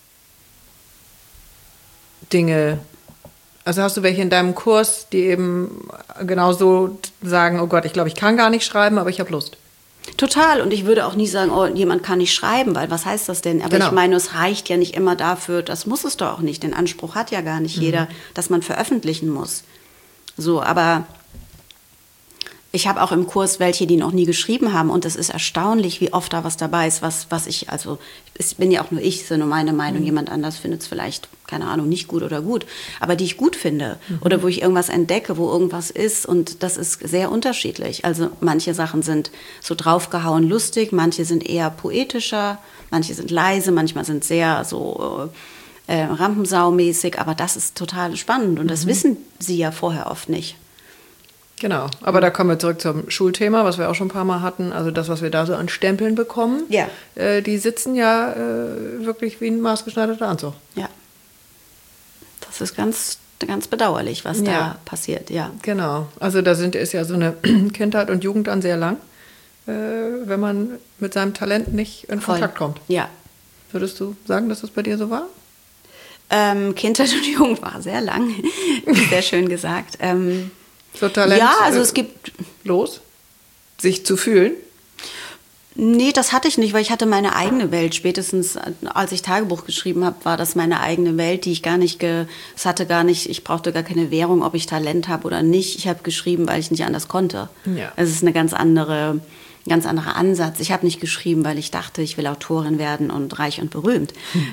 Dinge, also hast du welche in deinem Kurs, die eben genauso sagen, oh Gott, ich glaube, ich kann gar nicht schreiben, aber ich habe Lust. Total. Und ich würde auch nie sagen, jemand kann nicht schreiben, weil was heißt das denn? Aber genau. Ich meine, es reicht ja nicht immer dafür, das muss es doch auch nicht. Den Anspruch hat ja gar nicht jeder, dass man veröffentlichen muss. So, aber ich habe auch im Kurs welche, die noch nie geschrieben haben und es ist erstaunlich, wie oft da was dabei ist, was ich, also es bin ja auch nur ich, ist ja nur meine Meinung, jemand anders findet es vielleicht, keine Ahnung, nicht gut oder gut, aber die ich gut finde oder wo ich irgendwas entdecke, wo irgendwas ist und das ist sehr unterschiedlich. Also manche Sachen sind so draufgehauen lustig, manche sind eher poetischer, manche sind leise, manchmal sind sehr so Rampensau-mäßig, aber das ist total spannend und das wissen sie ja vorher oft nicht. Genau, aber da kommen wir zurück zum Schulthema, was wir auch schon ein paar Mal hatten. Also das, was wir da so an Stempeln bekommen, die sitzen ja wirklich wie ein maßgeschneiderter Anzug. Ja, das ist ganz, ganz bedauerlich, was da passiert, ja. Genau, also da ist ja so eine Kindheit und Jugend dann sehr lang, wenn man mit seinem Talent nicht in Kontakt kommt. Ja. Würdest du sagen, dass das bei dir so war? Kindheit und Jugend war sehr lang, sehr schön gesagt. So Talent, ja, also es gibt... sich zu fühlen? Nee, das hatte ich nicht, weil ich hatte meine eigene Welt. Spätestens als ich Tagebuch geschrieben habe, war das meine eigene Welt, die ich ich brauchte gar keine Währung, ob ich Talent habe oder nicht. Ich habe geschrieben, weil ich nicht anders konnte. Ja. Es ist ein ganz anderer Ansatz. Ich habe nicht geschrieben, weil ich dachte, ich will Autorin werden und reich und berühmt.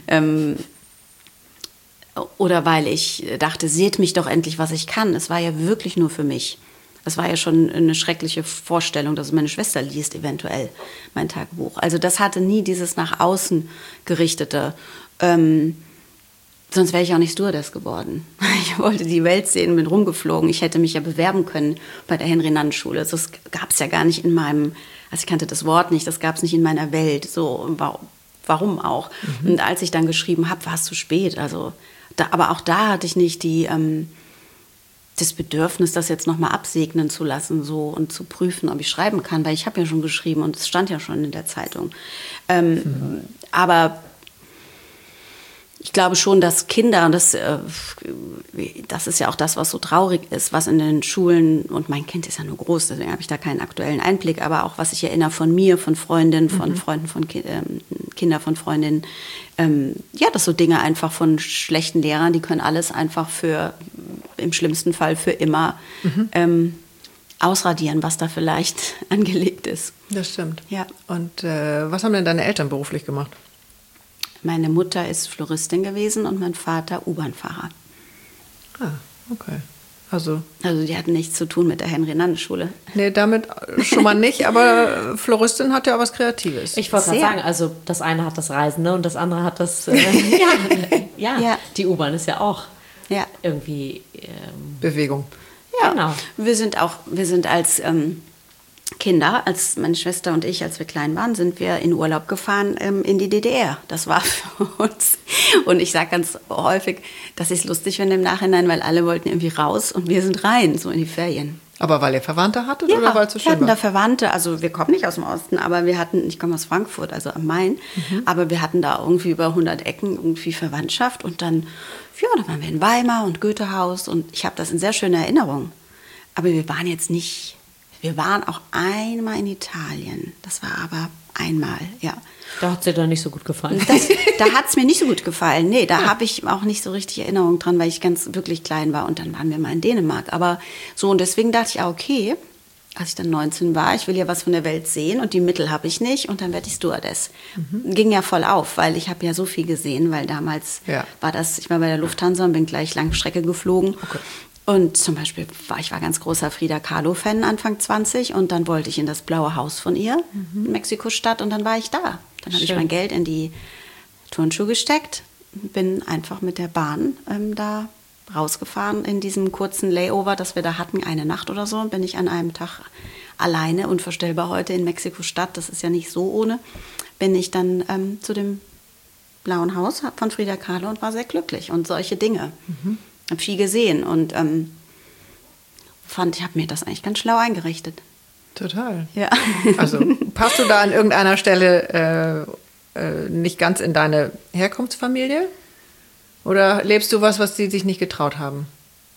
Oder weil ich dachte, seht mich doch endlich, was ich kann. Es war ja wirklich nur für mich. Es war ja schon eine schreckliche Vorstellung, dass meine Schwester liest eventuell mein Tagebuch. Also das hatte nie dieses nach außen gerichtete. Sonst wäre ich auch nicht Stewardess geworden. Ich wollte die Welt sehen, bin rumgeflogen. Ich hätte mich ja bewerben können bei der Henry-Nannen-Schule. Das gab es ja gar nicht also ich kannte das Wort nicht, das gab es nicht in meiner Welt. So, warum auch? Und als ich dann geschrieben habe, war es zu spät. Also aber auch da hatte ich nicht das Bedürfnis, das jetzt nochmal absegnen zu lassen so, und zu prüfen, ob ich schreiben kann, weil ich habe ja schon geschrieben und es stand ja schon in der Zeitung. Aber ich glaube schon, dass Kinder, und das ist ja auch das, was so traurig ist, was in den Schulen, und mein Kind ist ja nur groß, deswegen habe ich da keinen aktuellen Einblick, aber auch was ich erinnere von mir, von Freundinnen, von Freunden, von Kinder von Freundinnen, dass so Dinge einfach von schlechten Lehrern, die können alles einfach im schlimmsten Fall für immer ausradieren, was da vielleicht angelegt ist. Das stimmt. Ja. Und was haben denn deine Eltern beruflich gemacht? Meine Mutter ist Floristin gewesen und mein Vater U-Bahn-Fahrer. Ah, okay. Also die hatten nichts zu tun mit der Henry-Nannen-Schule. Nee, damit schon mal nicht, aber Floristin hat ja auch was Kreatives. Ich wollte gerade sagen, also das eine hat das Reisen, ne, und das andere hat das... Ja. Die U-Bahn ist ja auch irgendwie... Bewegung. Ja, genau. Wir sind als Kinder, als meine Schwester und ich, als wir klein waren, sind wir in Urlaub gefahren in die DDR. Das war für uns. Und ich sage ganz häufig, dass ich es lustig finde im Nachhinein, weil alle wollten irgendwie raus und wir sind rein, so in die Ferien. Aber weil ihr Verwandte hattet oder weil es so schön war? Wir hatten da Verwandte, also wir kommen nicht aus dem Osten, aber ich komme aus Frankfurt, also am Main, aber wir hatten da irgendwie über 100 Ecken irgendwie Verwandtschaft und dann waren wir in Weimar und Goethehaus und ich habe das in sehr schöner Erinnerung. Aber wir waren auch einmal in Italien, das war aber einmal, ja. Da hat es dir dann nicht so gut gefallen. Da hat es mir nicht so gut gefallen. Nee, da habe ich auch nicht so richtig Erinnerung dran, weil ich ganz wirklich klein war. Und dann waren wir mal in Dänemark. Aber so, und deswegen dachte ich, okay, als ich dann 19 war, ich will ja was von der Welt sehen und die Mittel habe ich nicht und dann werde ich Stewardess. Ging ja voll auf, weil ich habe ja so viel gesehen, weil damals ich war bei der Lufthansa und bin gleich Langstrecke geflogen. Okay. Und zum Beispiel ich war ganz großer Frida Kahlo-Fan Anfang 20 und dann wollte ich in das Blaue Haus von ihr in Mexiko-Stadt und dann war ich da. Dann habe ich mein Geld in die Turnschuhe gesteckt, bin einfach mit der Bahn da rausgefahren in diesem kurzen Layover, das wir da hatten, eine Nacht oder so, bin ich an einem Tag alleine, unvorstellbar heute in Mexiko-Stadt, das ist ja nicht so ohne, bin ich dann zu dem Blauen Haus von Frida Kahlo und war sehr glücklich und solche Dinge. Habe viel gesehen und ich habe mir das eigentlich ganz schlau eingerichtet. Total. Ja. Also passt du da an irgendeiner Stelle nicht ganz in deine Herkunftsfamilie? Oder lebst du was die sich nicht getraut haben?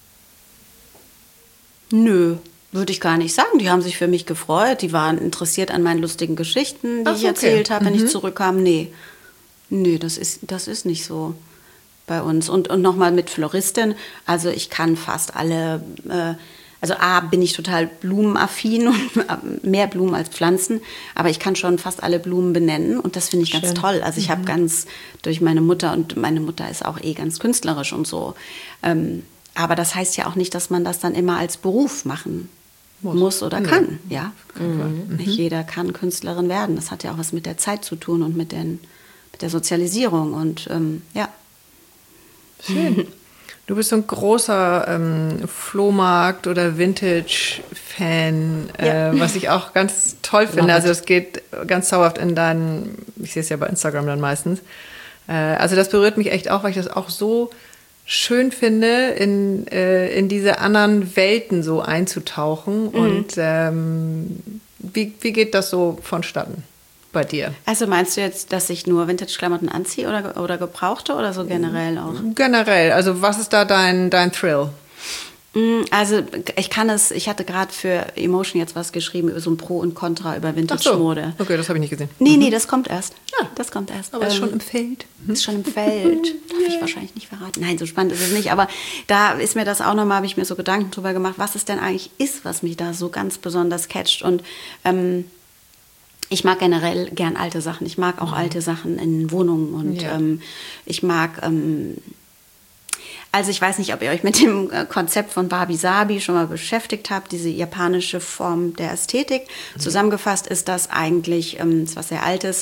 Nö, würde ich gar nicht sagen. Die haben sich für mich gefreut. Die waren interessiert an meinen lustigen Geschichten, die ich erzählt habe, wenn ich zurückkam. Nee, das ist nicht so bei uns. Und nochmal mit Floristin, also ich kann fast alle, also bin ich total blumenaffin und mehr Blumen als Pflanzen, aber ich kann schon fast alle Blumen benennen und das finde ich ganz toll. Also ich habe durch meine Mutter, und meine Mutter ist auch ganz künstlerisch und so, aber das heißt ja auch nicht, dass man das dann immer als Beruf machen muss oder kann. Ja? Nicht jeder kann Künstlerin werden. Das hat ja auch was mit der Zeit zu tun und mit der Sozialisierung und ja. Schön. Du bist so ein großer Flohmarkt- oder Vintage-Fan, was ich auch ganz toll finde. Also es geht ganz zauberhaft in deinen, ich sehe es ja bei Instagram dann meistens. Also das berührt mich echt auch, weil ich das auch so schön finde, in diese anderen Welten so einzutauchen. Und wie geht das so vonstatten bei dir? Also meinst du jetzt, dass ich nur Vintage-Klamotten anziehe oder gebrauchte oder so generell auch? Generell, also was ist da dein Thrill? Also ich hatte gerade für Emotion jetzt was geschrieben über so ein Pro und Contra über Vintage-Mode. Okay, das habe ich nicht gesehen. Nee, das kommt erst. Ja. Das kommt erst. Aber ist schon im Feld. Ist schon im Feld. Darf ich wahrscheinlich nicht verraten. Nein, so spannend ist es nicht. Aber da ist mir das auch nochmal, habe ich mir so Gedanken drüber gemacht, was es denn eigentlich ist, was mich da so ganz besonders catcht. Und ich mag generell gern alte Sachen. Ich mag auch alte Sachen in Wohnungen. Und ich mag... Also ich weiß nicht, ob ihr euch mit dem Konzept von Wabi-Sabi schon mal beschäftigt habt, diese japanische Form der Ästhetik. Zusammengefasst ist das eigentlich, ist was sehr Altes,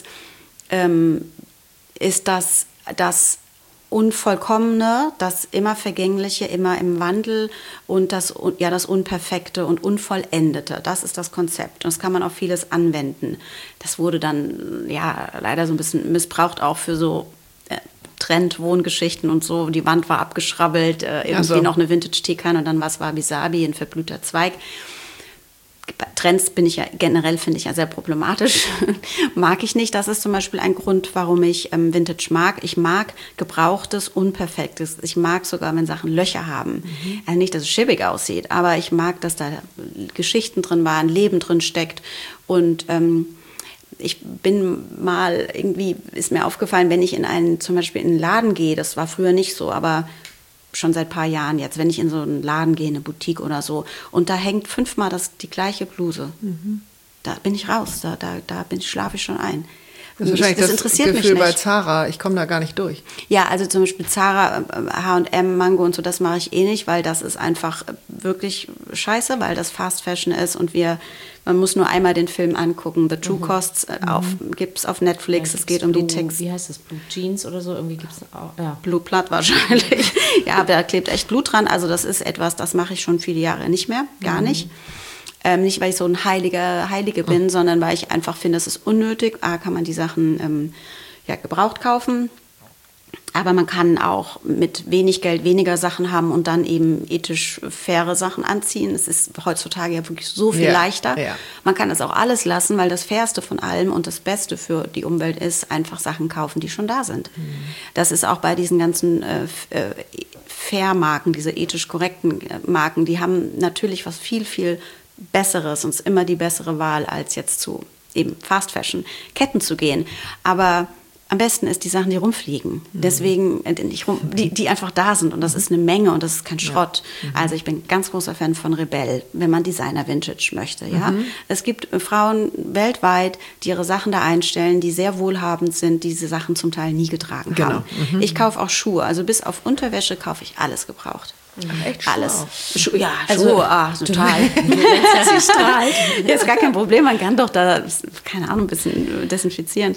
ist das Unvollkommene, das immer Vergängliche, immer im Wandel und das Unperfekte und Unvollendete. Das ist das Konzept. Und das kann man auf vieles anwenden. Das wurde dann leider so ein bisschen missbraucht, auch für so Trend-Wohngeschichten und so. Die Wand war abgeschrabbelt, irgendwie noch eine Vintage-Teekanne und dann war es Wabi-Sabi, ein verblühter Zweig. Trends finde ich ja sehr problematisch. Mag ich nicht. Das ist zum Beispiel ein Grund, warum ich Vintage mag. Ich mag Gebrauchtes, Unperfektes. Ich mag sogar, wenn Sachen Löcher haben. Also nicht, dass es schäbig aussieht, aber ich mag, dass da Geschichten drin waren, Leben drin steckt. Und ich bin mal irgendwie, ist mir aufgefallen, wenn ich zum Beispiel in einen Laden gehe, das war früher nicht so, aber schon seit ein paar Jahren jetzt, wenn ich in so einen Laden gehe, eine Boutique oder so, und da hängt 5-mal die gleiche Bluse, da bin ich raus, schlafe ich schon ein. Das ist wahrscheinlich das interessiert Gefühl mich nicht. Bei Zara, ich komme da gar nicht durch. Ja, also zum Beispiel Zara, H&M, Mango und so, das mache ich eh nicht, weil das ist einfach wirklich scheiße, weil das Fast Fashion ist und man muss nur einmal den Film angucken. The True Costs gibt es auf Netflix, es geht um die Text. Wie heißt das, Blue Jeans oder so? Irgendwie gibt es auch, ja. Blue Blood wahrscheinlich. Ja, aber da klebt echt Blut dran, also das ist etwas, das mache ich schon viele Jahre nicht mehr, gar nicht. Nicht, weil ich so ein Heilige bin, sondern weil ich einfach finde, es ist unnötig. Kann man die Sachen gebraucht kaufen. Aber man kann auch mit wenig Geld weniger Sachen haben und dann eben ethisch faire Sachen anziehen. Es ist heutzutage ja wirklich so viel leichter. Ja. Man kann das auch alles lassen, weil das Fairste von allem und das Beste für die Umwelt ist, einfach Sachen kaufen, die schon da sind. Das ist auch bei diesen ganzen Fair-Marken, diese ethisch korrekten Marken, die haben natürlich was viel, viel Besseres und immer die bessere Wahl, als jetzt zu eben Fast Fashion Ketten zu gehen. Aber am besten ist die Sachen, die rumfliegen. Deswegen, die einfach da sind und das ist eine Menge und das ist kein Schrott. Also ich bin ganz großer Fan von Rebell, wenn man Designer Vintage möchte. Ja? Es gibt Frauen weltweit, die ihre Sachen da einstellen, die sehr wohlhabend sind, die diese Sachen zum Teil nie getragen haben. Ich kaufe auch Schuhe, also bis auf Unterwäsche kaufe ich alles gebraucht. Echt Schuhe? Alles. Schuhe, total. Sie strahlt. Ja, ist gar kein Problem, man kann doch da, keine Ahnung, ein bisschen desinfizieren.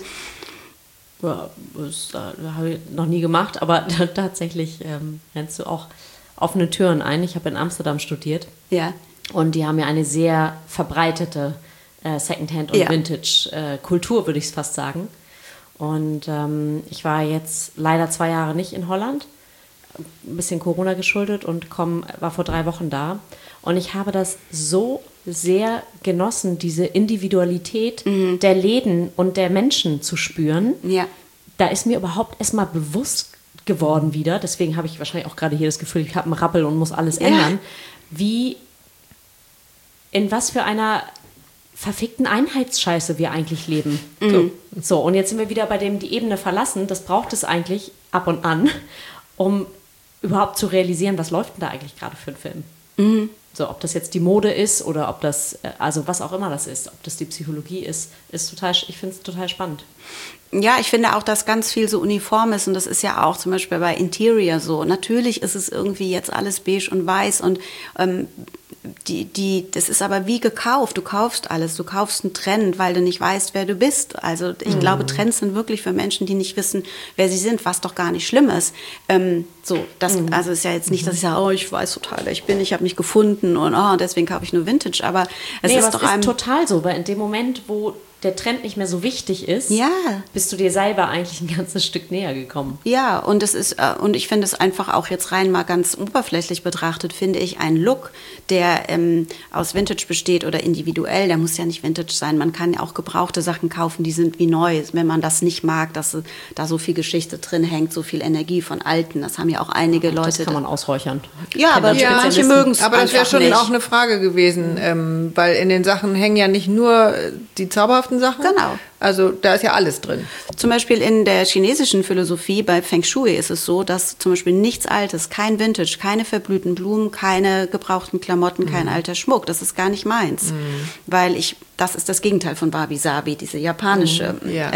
Ja, das habe ich noch nie gemacht, aber tatsächlich rennst du auch offene Türen ein. Ich habe in Amsterdam studiert. Ja. Und die haben ja eine sehr verbreitete Secondhand- und Vintage-Kultur, würde ich es fast sagen. Und ich war jetzt leider 2 Jahre nicht in Holland, ein bisschen Corona geschuldet und war vor 3 Wochen da. Und ich habe das so sehr genossen, diese Individualität der Läden und der Menschen zu spüren. Ja. Da ist mir überhaupt erstmal bewusst geworden wieder, deswegen habe ich wahrscheinlich auch gerade hier das Gefühl, ich habe einen Rappel und muss alles ändern, in was für einer verfickten Einheitsscheiße wir eigentlich leben. So, und jetzt sind wir wieder bei dem, die Ebene verlassen, das braucht es eigentlich ab und an, um überhaupt zu realisieren, was läuft denn da eigentlich gerade für ein Film. So, ob das jetzt die Mode ist oder ob das, also was auch immer das ist, ob das die Psychologie ist, ich finde es total spannend. Ja, ich finde auch, dass ganz viel so uniform ist und das ist ja auch zum Beispiel bei Interior so. Natürlich ist es irgendwie jetzt alles beige und weiß und das ist aber wie gekauft. Du kaufst alles. Du kaufst einen Trend, weil du nicht weißt, wer du bist. Also ich glaube, Trends sind wirklich für Menschen, die nicht wissen, wer sie sind, was doch gar nicht schlimm ist. Also ist ja jetzt nicht, dass ich sage, ich weiß total, wer ich bin, ich habe mich gefunden und deswegen kaufe ich nur Vintage. Aber es ist doch total so, weil in dem Moment, wo der Trend nicht mehr so wichtig ist, bist du dir selber eigentlich ein ganzes Stück näher gekommen. Ja, und ich finde es einfach auch jetzt rein mal ganz oberflächlich betrachtet, finde ich einen Look, der aus Vintage besteht oder individuell, der muss ja nicht Vintage sein. Man kann ja auch gebrauchte Sachen kaufen, die sind wie neu. Wenn man das nicht mag, dass da so viel Geschichte drin hängt, so viel Energie von Alten, das haben ja auch einige Leute. Das kann man ausräuchern. Ja, aber manche mögen es. Aber das wäre schon auch eine Frage gewesen, weil in den Sachen hängen ja nicht nur die zauberhaften Sachen. Genau. Also da ist ja alles drin. Zum Beispiel in der chinesischen Philosophie bei Feng Shui ist es so, dass zum Beispiel nichts Altes, kein Vintage, keine verblühten Blumen, keine gebrauchten Klamotten, kein alter Schmuck. Das ist gar nicht meins. Weil das ist das Gegenteil von Wabi-Sabi, diese japanische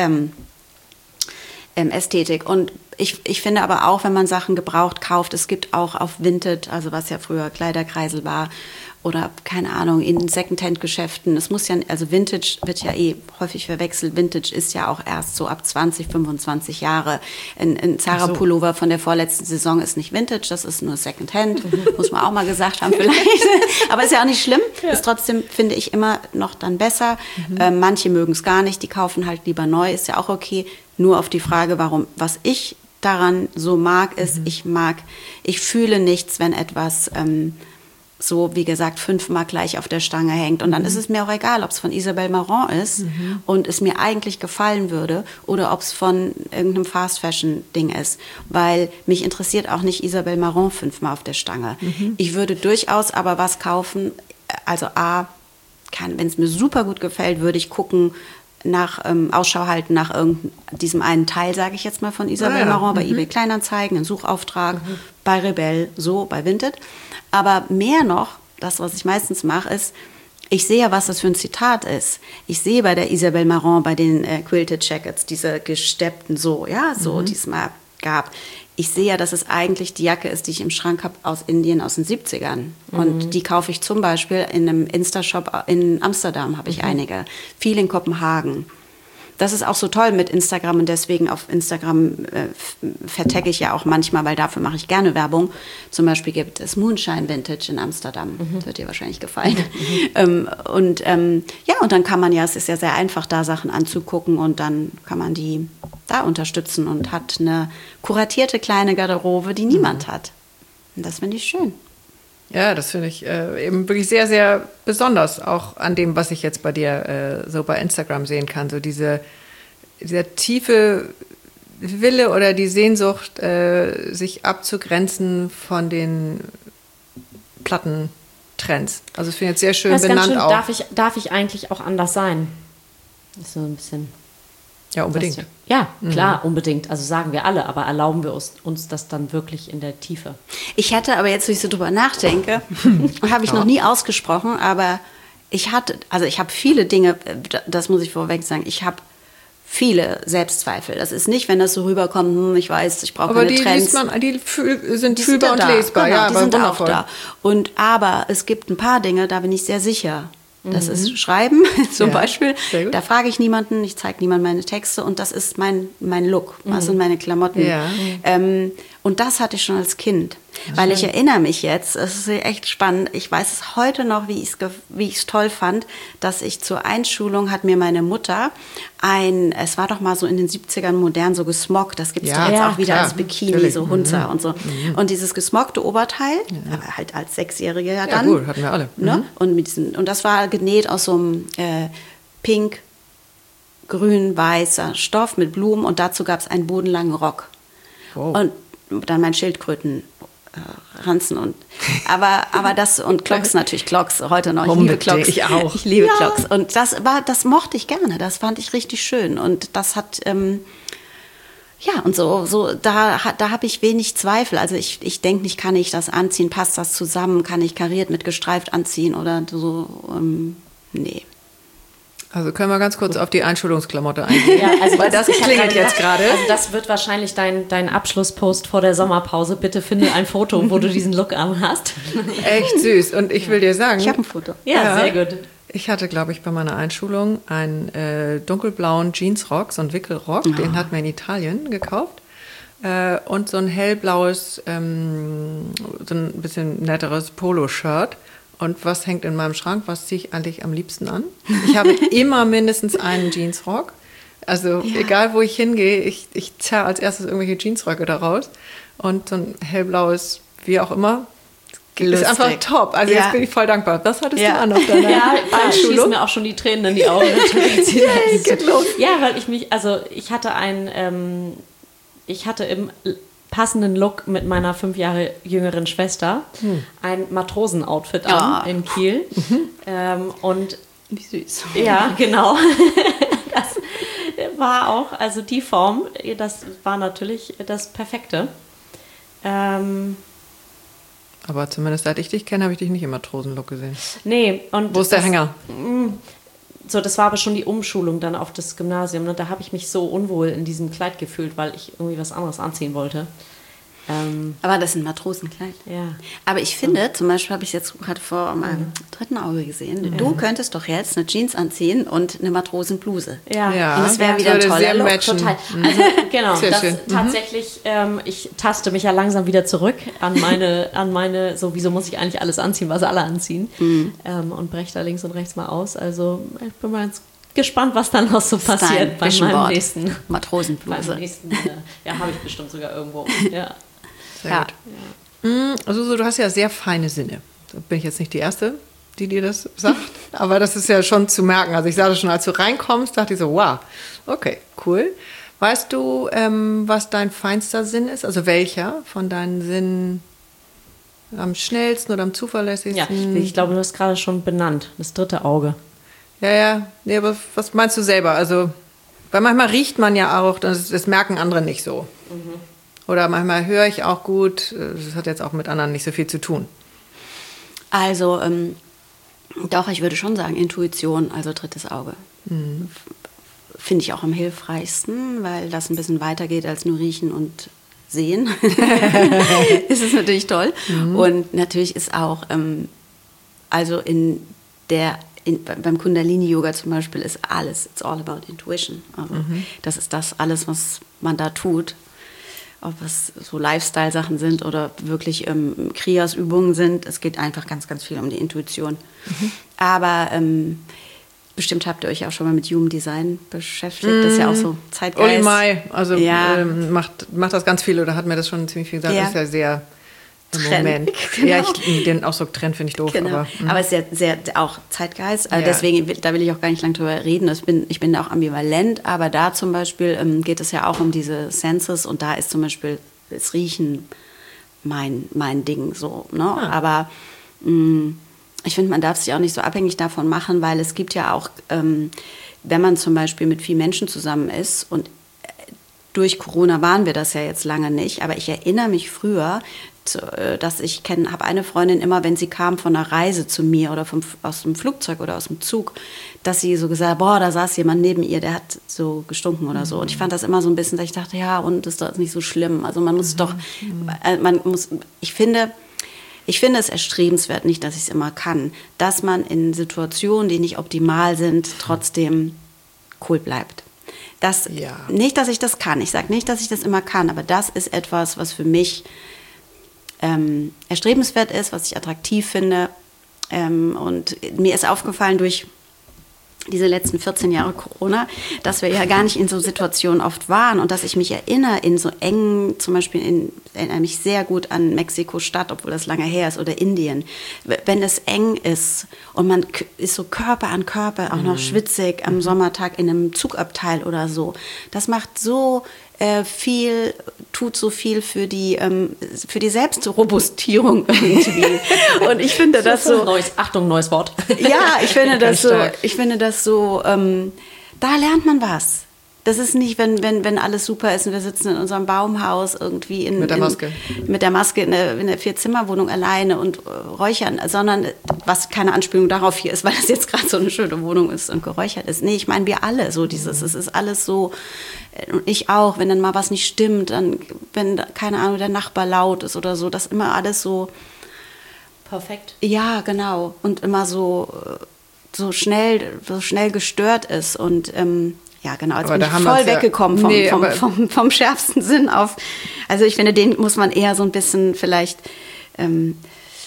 Ästhetik. Und ich finde aber auch, wenn man Sachen gebraucht kauft, es gibt auch auf Vinted, also was ja früher Kleiderkreisel war, oder keine Ahnung, in Secondhand-Geschäften. Es muss ja, also Vintage wird ja häufig verwechselt. Vintage ist ja auch erst so ab 20, 25 Jahre. Ein Zara-Pullover von der vorletzten Saison ist nicht Vintage, das ist nur Secondhand. Muss man auch mal gesagt haben vielleicht. Aber ist ja auch nicht schlimm. Ja. Ist trotzdem, finde ich, immer noch dann besser. Manche mögen es gar nicht, die kaufen halt lieber neu, ist ja auch okay. Nur auf die Frage, was ich daran so mag, ist, ich fühle nichts, wenn etwas so, wie gesagt, 5-mal gleich auf der Stange hängt. Und dann ist es mir auch egal, ob es von Isabel Marant ist und es mir eigentlich gefallen würde oder ob es von irgendeinem Fast-Fashion-Ding ist. Weil mich interessiert auch nicht Isabel Marant 5-mal auf der Stange. Ich würde durchaus aber was kaufen, also wenn es mir super gut gefällt, würde ich gucken, Ausschau halten nach diesem einen Teil, sage ich jetzt mal, von Isabel Marant, bei eBay Kleinanzeigen, einen Suchauftrag, bei Rebell, so, bei Vinted. Aber mehr noch, das, was ich meistens mache, ist, ich sehe ja, was das für ein Zitat ist. Ich sehe bei der Isabel Marant, bei den Quilted Jackets, diese gesteppten die es mal gab. Ich sehe ja, dass es eigentlich die Jacke ist, die ich im Schrank habe aus Indien aus den 70ern. Und die kaufe ich zum Beispiel in einem Insta-Shop in Amsterdam, habe ich einige. Viel in Kopenhagen. Das ist auch so toll mit Instagram und deswegen auf Instagram vertagge ich ja auch manchmal, weil dafür mache ich gerne Werbung. Zum Beispiel gibt es Moonshine Vintage in Amsterdam. Das wird dir wahrscheinlich gefallen. Und dann kann man es ist ja sehr einfach, da Sachen anzugucken und dann kann man die da unterstützen und hat eine kuratierte kleine Garderobe, die niemand hat. Und das finde ich schön. Ja, das finde ich eben wirklich sehr, sehr besonders, auch an dem, was ich jetzt bei dir so bei Instagram sehen kann. So dieser tiefe Wille oder die Sehnsucht, sich abzugrenzen von den Plattentrends. Also ich finde jetzt sehr schön das ist benannt ganz schön, auch. Darf ich eigentlich auch anders sein? Das ist so ein bisschen... Ja, unbedingt. Ja, klar, unbedingt. Also sagen wir alle, aber erlauben wir uns das dann wirklich in der Tiefe? Ich hätte aber jetzt, wenn ich so drüber nachdenke, habe ich noch nie ausgesprochen, aber ich habe viele Dinge, das muss ich vorweg sagen, ich habe viele Selbstzweifel. Das ist nicht, wenn das so rüberkommt, ich weiß, ich brauche keine Trends. Aber die sind fühlbar und lesbar. Genau, ja, die aber sind wundervoll. auch da. Aber es gibt ein paar Dinge, da bin ich sehr sicher. Das ist Schreiben zum Beispiel. Da frage ich niemanden, ich zeige niemandem meine Texte und das ist mein Look. Das sind meine Klamotten. Ja. Und das hatte ich schon als Kind. Weil ich erinnere mich jetzt, es ist echt spannend, ich weiß es heute noch, wie ich es toll fand, dass ich zur Einschulung hat mir meine Mutter es war doch mal so in den 70ern modern so gesmockt, das gibt es doch jetzt auch wieder als Bikini, natürlich. So Hunzer und so. Und dieses gesmockte Oberteil, aber halt als Sechsjährige dann. Ja gut, hatten wir alle. Ne? Und das war genäht aus so einem pink, grün, weißer Stoff mit Blumen und dazu gab es einen bodenlangen Rock. Wow. Und dann mein Schildkröten Ranzen aber das und Clocks natürlich, Clocks heute noch, ich liebe Clocks. Ich auch. Ich liebe Clocks und das mochte ich gerne, das fand ich richtig schön und das hat Ja, und da habe ich wenig Zweifel. Also ich denke nicht, kann ich das anziehen, passt das zusammen, kann ich kariert mit gestreift anziehen oder so, nee. Also können wir ganz kurz auf die Einschulungsklamotte eingehen, Ja, also weil das klingelt jetzt gerade. Also das wird wahrscheinlich dein Abschlusspost vor der Sommerpause. Bitte finde ein Foto, wo du diesen Look an hast. Echt süß. Und ich will dir sagen... Ich habe ein Foto. Ja, sehr gut. Ich hatte, glaube ich, bei meiner Einschulung einen dunkelblauen Jeansrock, so einen Wickelrock, den hat man in Italien gekauft. Und so ein hellblaues, so ein bisschen netteres Poloshirt. Und was hängt in meinem Schrank? Was ziehe ich eigentlich am liebsten an? Ich habe immer mindestens einen Jeansrock. Also egal, wo ich hingehe, ich zerre als erstes irgendwelche Jeansröcke da raus. Und so ein hellblaues, wie auch immer, Lustig. ist einfach top. Also jetzt bin ich voll dankbar. Was hattest du an auf deiner Ja, da schießen Einschulung? mir auch schon die Tränen in die Augen. Yay, geht los. Ja, weil ich hatte im passenden Look mit meiner 5 Jahre jüngeren Schwester ein Matrosenoutfit an in Kiel. Und Wie süß. ja, genau. Das war auch, also die Form, das war natürlich das Perfekte. Aber zumindest seit ich dich kenne, habe ich dich nicht im Matrosenlook gesehen. Nee, und Wo ist der Hänger? So, das war aber schon die Umschulung dann auf das Gymnasium. Ne? Da habe ich mich so unwohl in diesem Kleid gefühlt, weil ich irgendwie was anderes anziehen wollte. Aber das ist ein Matrosenkleid. Ja. Aber ich finde, zum Beispiel habe ich jetzt gerade vor meinem dritten Auge gesehen, du könntest doch jetzt eine Jeans anziehen und eine Matrosenbluse. Ja. Ja. Und das wäre Das wieder ein würde toller sehr Look. matchen. Total. Also genau, Sehr das schön. tatsächlich, ich taste mich ja langsam wieder zurück an meine, so wieso muss ich eigentlich alles anziehen, was alle anziehen, und breche da links und rechts mal aus. Also ich bin mal jetzt gespannt, was dann noch so passiert bei meinem nächsten Matrosenbluse. Ja, habe ich bestimmt sogar irgendwo. Ja. Sehr gut. Also du hast ja sehr feine Sinne. Da bin ich jetzt nicht die Erste, die dir das sagt, aber das ist ja schon zu merken. Also ich sah das schon, als du reinkommst, dachte ich so, wow, okay, cool. Weißt du, was dein feinster Sinn ist? Also welcher von deinen Sinnen am schnellsten oder am zuverlässigsten? Ja, ich glaube, du hast gerade schon benannt, das dritte Auge. Ja. Nee, aber was meinst du selber? Also, weil manchmal riecht man ja auch, das merken andere nicht so. Oder manchmal höre ich auch gut. Das hat jetzt auch mit anderen nicht so viel zu tun. Also, doch, ich würde schon sagen, Intuition, also drittes Auge. Finde ich auch am hilfreichsten, weil das ein bisschen weiter geht als nur riechen und sehen. Ist es natürlich toll. Und natürlich ist auch, also beim Kundalini-Yoga zum Beispiel ist alles, it's all about intuition. Also das ist das alles, was man da tut. Ob es so Lifestyle-Sachen sind oder wirklich Kriyas-Übungen sind. Es geht einfach ganz, ganz viel um die Intuition. Aber bestimmt habt ihr euch auch schon mal mit Human Design beschäftigt. Das ist ja auch so Zeitgeist. Oli Mai, also Ja. macht das ganz viel oder hat mir das schon ziemlich viel gesagt. Ja. Das ist ja sehr im Trend. Moment. Genau. Ja, den Ausdruck Trend finde ich doof. Genau. Aber es ist ja sehr auch Zeitgeist. Also Ja. deswegen, da will ich auch gar nicht lange drüber reden. Ich bin da auch ambivalent, aber da zum Beispiel geht es ja auch um diese Senses und da ist zum Beispiel das Riechen mein Ding so. Ne? Aber ich finde, man darf sich auch nicht so abhängig davon machen, weil es gibt ja auch, wenn man zum Beispiel mit vielen Menschen zusammen ist und durch Corona waren wir das ja jetzt lange nicht, aber ich erinnere mich früher, dass ich habe eine Freundin immer, wenn sie kam von einer Reise zu mir oder aus dem Flugzeug oder aus dem Zug, dass sie so gesagt hat, boah, da saß jemand neben ihr, der hat so gestunken oder so. Und ich fand das immer so ein bisschen, dass ich dachte, ja, und das ist doch nicht so schlimm. Also man muss doch, ich finde es erstrebenswert, nicht, dass ich es immer kann, dass man in Situationen, die nicht optimal sind, trotzdem cool bleibt. Nicht, dass ich das kann. Ich sage nicht, dass ich das immer kann, aber das ist etwas, was für mich erstrebenswert ist, was ich attraktiv finde. Und mir ist aufgefallen durch diese letzten 14 Jahre Corona, dass wir ja gar nicht in so Situationen oft waren und dass ich mich erinnere in so engen, zum Beispiel erinnere mich sehr gut an Mexiko-Stadt, obwohl das lange her ist, oder Indien. Wenn es eng ist und man ist so Körper an Körper, auch noch schwitzig am Sommertag in einem Zugabteil oder so, das macht so tut so viel für die Selbstrobustierung irgendwie. Und ich finde das so... Neues Wort. Ja, ich finde das so, da lernt man was. Das ist nicht, wenn alles super ist und wir sitzen in unserem Baumhaus irgendwie mit der Maske in der 4-Zimmer-Wohnung alleine und räuchern, sondern was keine Anspielung darauf hier ist, weil das jetzt gerade so eine schöne Wohnung ist und geräuchert ist. Nee, ich meine, wir alle so es ist alles so, und ich auch, wenn dann mal was nicht stimmt, dann, wenn, keine Ahnung, der Nachbar laut ist oder so, das immer alles so perfekt. Ja, genau. Und immer so schnell gestört ist und ja, genau, jetzt bin ich voll weggekommen vom schärfsten Sinn auf. Also ich finde, den muss man eher so ein bisschen vielleicht, da ein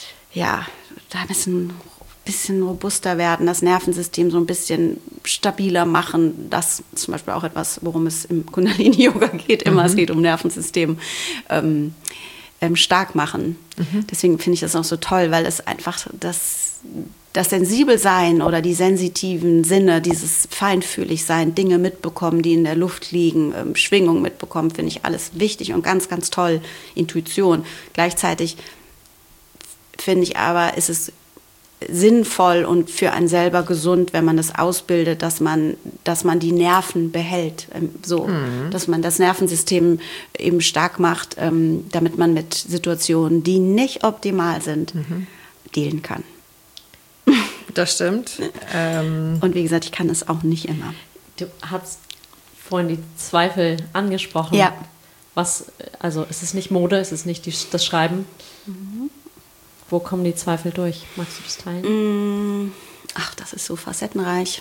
bisschen robuster werden, das Nervensystem so ein bisschen stabiler machen. Das ist zum Beispiel auch etwas, worum es im Kundalini-Yoga geht. Immer, es geht um Nervensystem stark machen. Deswegen finde ich das auch so toll, weil es einfach das Sensibelsein oder die sensitiven Sinne, dieses Feinfühligsein, Dinge mitbekommen, die in der Luft liegen, Schwingung mitbekommen, finde ich alles wichtig und ganz, ganz toll. Intuition. Gleichzeitig finde ich aber, ist es sinnvoll und für einen selber gesund, wenn man das ausbildet, dass man die Nerven behält, dass man das Nervensystem eben stark macht, damit man mit Situationen, die nicht optimal sind, dealen kann. Das stimmt. Und wie gesagt, ich kann es auch nicht immer. Du hast vorhin die Zweifel angesprochen. Ja. Also ist es nicht Mode, ist es nicht das Schreiben? Wo kommen die Zweifel durch? Magst du das teilen? Ach, das ist so facettenreich.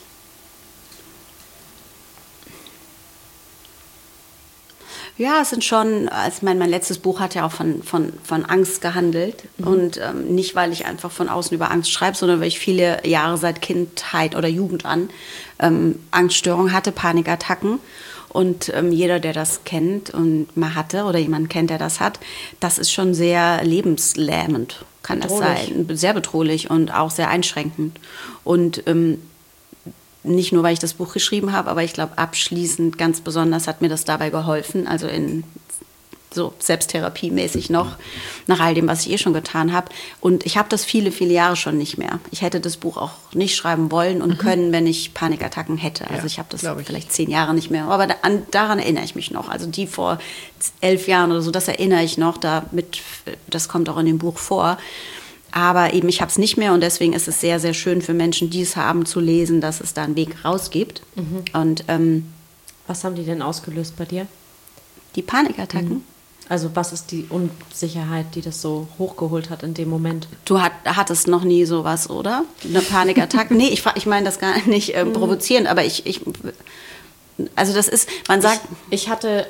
Ja, es sind schon, also mein letztes Buch hat ja auch von Angst gehandelt. Und nicht, weil ich einfach von außen über Angst schreibe, sondern weil ich viele Jahre seit Kindheit oder Jugend an Angststörungen hatte, Panikattacken. Und jeder, der das kennt und mal hatte oder jemanden kennt, der das hat, das ist schon sehr lebenslähmend, kann das sein. Sehr bedrohlich und auch sehr einschränkend. Und nicht nur, weil ich das Buch geschrieben habe, aber ich glaube, abschließend ganz besonders hat mir das dabei geholfen, also in so selbsttherapiemäßig noch, nach all dem, was ich schon getan habe. Und ich habe das viele, viele Jahre schon nicht mehr. Ich hätte das Buch auch nicht schreiben wollen und können, wenn ich Panikattacken hätte. Also ich habe das vielleicht 10 Jahre nicht mehr. Aber daran erinnere ich mich noch. Also die vor 11 Jahren oder so, das erinnere ich noch. Das kommt auch in dem Buch vor. Aber eben, ich habe es nicht mehr und deswegen ist es sehr, sehr schön für Menschen, die es haben, zu lesen, dass es da einen Weg raus gibt. Und was haben die denn ausgelöst bei dir? Die Panikattacken? Also was ist die Unsicherheit, die das so hochgeholt hat in dem Moment? Du hattest noch nie sowas, oder? Eine Panikattacke? Nee, ich meine das gar nicht provozierend, aber also das ist, man sagt... Ich hatte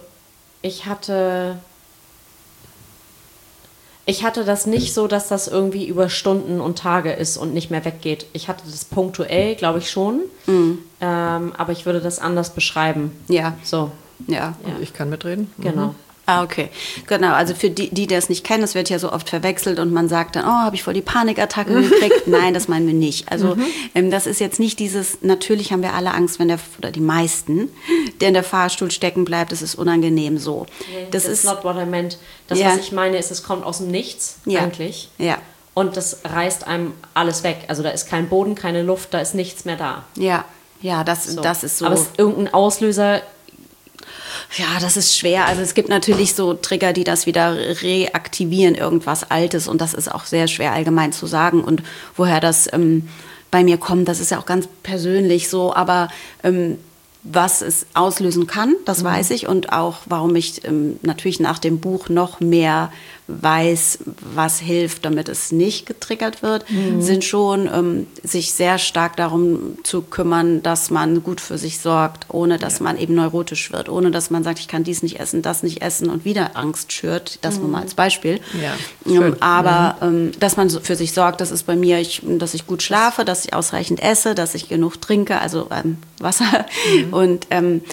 das nicht so, dass das irgendwie über Stunden und Tage ist und nicht mehr weggeht. Ich hatte das punktuell, glaube ich schon, aber ich würde das anders beschreiben. Ja. So. Ja. Ich kann mitreden. Genau. Ah, okay. Genau, also für die das nicht kennen, das wird ja so oft verwechselt und man sagt dann, oh, habe ich voll die Panikattacke gekriegt. Nein, das meinen wir nicht. Also das ist jetzt nicht dieses, natürlich haben wir alle Angst, oder die meisten, der in der Fahrstuhl stecken bleibt, das ist unangenehm so. Das ist not what I meant. Das, was ich meine, ist, es kommt aus dem Nichts eigentlich. Ja. Und das reißt einem alles weg. Also da ist kein Boden, keine Luft, da ist nichts mehr da. Ja, das ist so. Aber es ist irgendein Auslöser. Ja, das ist schwer. Also es gibt natürlich so Trigger, die das wieder reaktivieren, irgendwas Altes. Und das ist auch sehr schwer allgemein zu sagen. Und woher das bei mir kommt, das ist ja auch ganz persönlich so. Aber was es auslösen kann, das weiß ich. Und auch, warum ich natürlich nach dem Buch noch mehr weiß, was hilft, damit es nicht getriggert wird, sind schon sich sehr stark darum zu kümmern, dass man gut für sich sorgt, ohne dass man eben neurotisch wird, ohne dass man sagt, ich kann dies nicht essen, das nicht essen und wieder Angst schürt, das nur mal als Beispiel. Ja, aber dass man für sich sorgt, das ist bei mir, dass ich gut schlafe, dass ich ausreichend esse, dass ich genug trinke, also Wasser und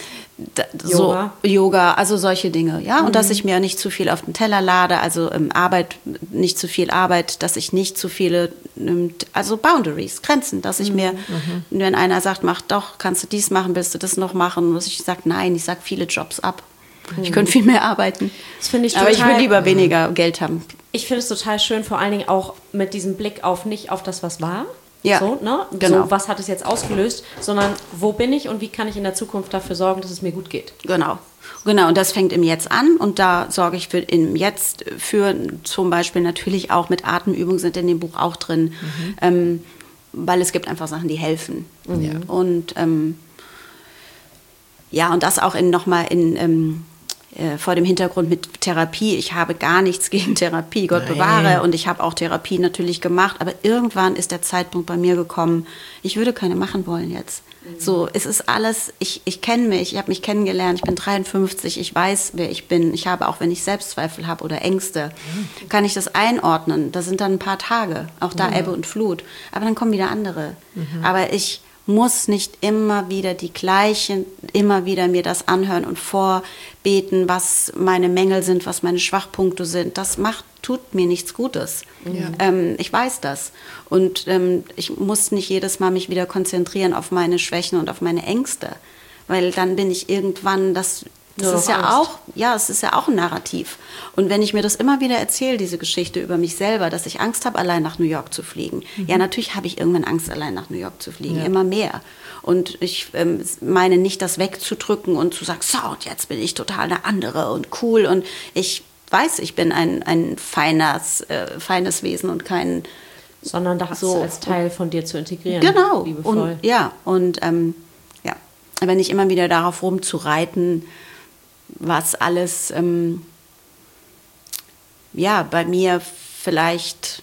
Yoga, also solche Dinge, ja, und dass ich mir nicht zu viel auf den Teller lade, also nicht zu viel Arbeit, dass ich nicht zu viele, also Boundaries, Grenzen, dass ich mir, wenn einer sagt, mach doch, kannst du dies machen, willst du das noch machen, muss ich sagen, nein, ich sag viele Jobs ab. Ich könnte viel mehr arbeiten. Das finde ich aber ich will lieber weniger Geld haben. Ich finde es total schön, vor allen Dingen auch mit diesem Blick auf nicht auf das, was war, Ja, so, ne? genau. So, was hat es jetzt ausgelöst, sondern wo bin ich und wie kann ich in der Zukunft dafür sorgen, dass es mir gut geht. Genau. Genau, und das fängt im Jetzt an und da sorge ich für im Jetzt für zum Beispiel natürlich auch mit Atemübungen sind in dem Buch auch drin, weil es gibt einfach Sachen, die helfen. Und ja, und das auch nochmal vor dem Hintergrund mit Therapie. Ich habe gar nichts gegen Therapie, Gott bewahre. Und ich habe auch Therapie natürlich gemacht. Aber irgendwann ist der Zeitpunkt bei mir gekommen, ich würde keine machen wollen jetzt. So, es ist alles, ich kenne mich, ich habe mich kennengelernt, ich bin 53, ich weiß, wer ich bin. Ich habe, auch wenn ich Selbstzweifel habe oder Ängste, kann ich das einordnen. Das sind dann ein paar Tage, auch da Ebbe und Flut. Aber dann kommen wieder andere. Aber ich muss nicht immer wieder die gleichen, immer wieder mir das anhören und vorbeten, was meine Mängel sind, was meine Schwachpunkte sind. Das tut mir nichts Gutes. Ich weiß das. Und ich muss nicht jedes Mal mich wieder konzentrieren auf meine Schwächen und auf meine Ängste. Weil dann bin ich irgendwann, das ist ja auch, es ist ja auch ein Narrativ. Und wenn ich mir das immer wieder erzähle, diese Geschichte über mich selber, dass ich Angst habe, allein nach New York zu fliegen. Ja, natürlich habe ich irgendwann Angst, allein nach New York zu fliegen, immer mehr. Und ich meine nicht, das wegzudrücken und zu sagen, so, und jetzt bin ich total eine andere und cool. Und ich weiß, ich bin ein feines Wesen und kein... Sondern das so als Teil von dir zu integrieren. Genau. Liebevoll. Und aber nicht immer wieder darauf rumzureiten, was alles bei mir vielleicht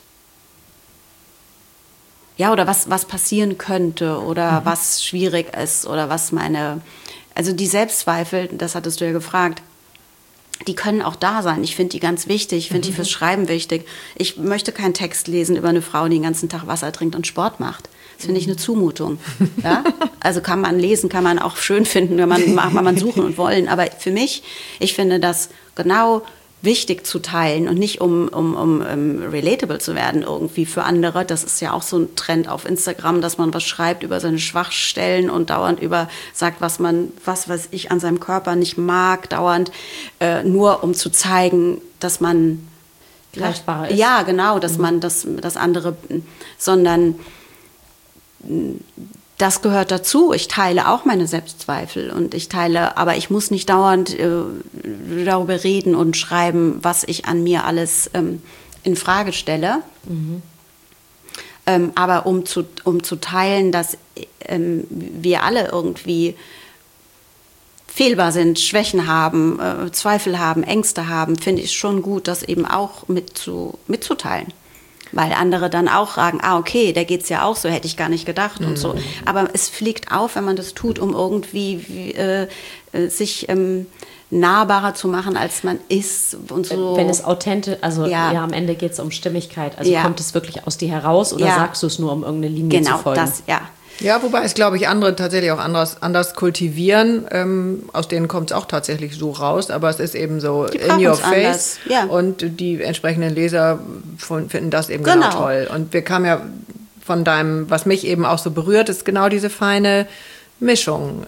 oder was passieren könnte oder was schwierig ist oder was also die Selbstzweifel, das hattest du ja gefragt, die können auch da sein. Ich finde die ganz wichtig, ich finde die fürs Schreiben wichtig. Ich möchte keinen Text lesen über eine Frau, die den ganzen Tag Wasser trinkt und Sport macht. Das finde ich eine Zumutung. Ja? Also kann man lesen, kann man auch schön finden, kann man suchen und wollen. Aber für mich, ich finde das genau wichtig zu teilen und nicht um relatable zu werden irgendwie für andere. Das ist ja auch so ein Trend auf Instagram, dass man was schreibt über seine Schwachstellen und dauernd sagt, was weiß ich an seinem Körper nicht mag, dauernd nur um zu zeigen, dass man greifbarer ist. Ja, genau, dass man das andere, sondern das gehört dazu. Ich teile auch meine Selbstzweifel und aber ich muss nicht dauernd darüber reden und schreiben, was ich an mir alles in Frage stelle. Aber um zu teilen, dass wir alle irgendwie fehlbar sind, Schwächen haben, Zweifel haben, Ängste haben, finde ich es schon gut, das eben auch mitzuteilen. Weil andere dann auch sagen, okay, der geht's ja auch so, hätte ich gar nicht gedacht und so. Aber es fliegt auf, wenn man das tut, um irgendwie sich nahbarer zu machen, als man ist und so. Wenn es authentisch, am Ende geht es um Stimmigkeit. Also kommt es wirklich aus dir heraus oder sagst du es nur, um irgendeine Linie zu folgen? Genau, das. Ja, wobei es, glaube ich, andere tatsächlich auch anders kultivieren. Aus denen kommt es auch tatsächlich so raus, aber es ist eben so in your face. Ja. Und die entsprechenden Leser finden das eben genau toll. Und wir kamen ja von deinem, was mich eben auch so berührt, ist genau diese feine Mischung.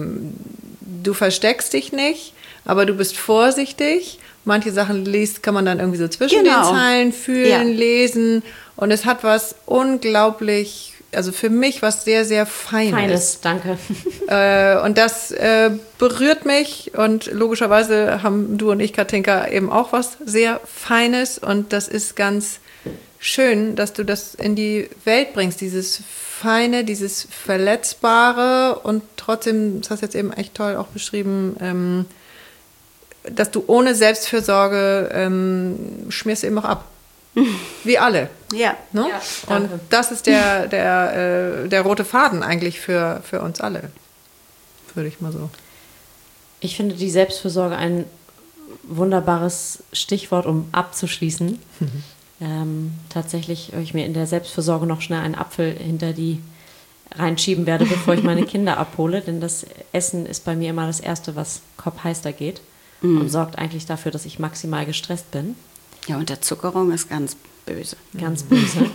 Du versteckst dich nicht, aber du bist vorsichtig. Manche Sachen kann man dann irgendwie so zwischen den Zeilen fühlen, lesen. Und es hat was unglaublich, also für mich was sehr, sehr Feines. Feines, danke. Und das berührt mich. Und logischerweise haben du und ich, Katinka, eben auch was sehr Feines. Und das ist ganz schön, dass du das in die Welt bringst. Dieses Feine, dieses Verletzbare. Und trotzdem, das hast du jetzt eben echt toll auch beschrieben, dass du ohne Selbstfürsorge schmierst eben auch ab. Wie alle. Ja. Ne? Ja, und das ist der rote Faden eigentlich für uns alle. Würde ich mal so. Ich finde die Selbstfürsorge ein wunderbares Stichwort, um abzuschließen. Tatsächlich, ob ich mir in der Selbstfürsorge noch schnell einen Apfel hinter die reinschieben werde, bevor ich meine Kinder abhole. Denn das Essen ist bei mir immer das Erste, was kopfheißer geht. Und sorgt eigentlich dafür, dass ich maximal gestresst bin. Ja, Unterzuckerung ist ganz böse. Ganz böse.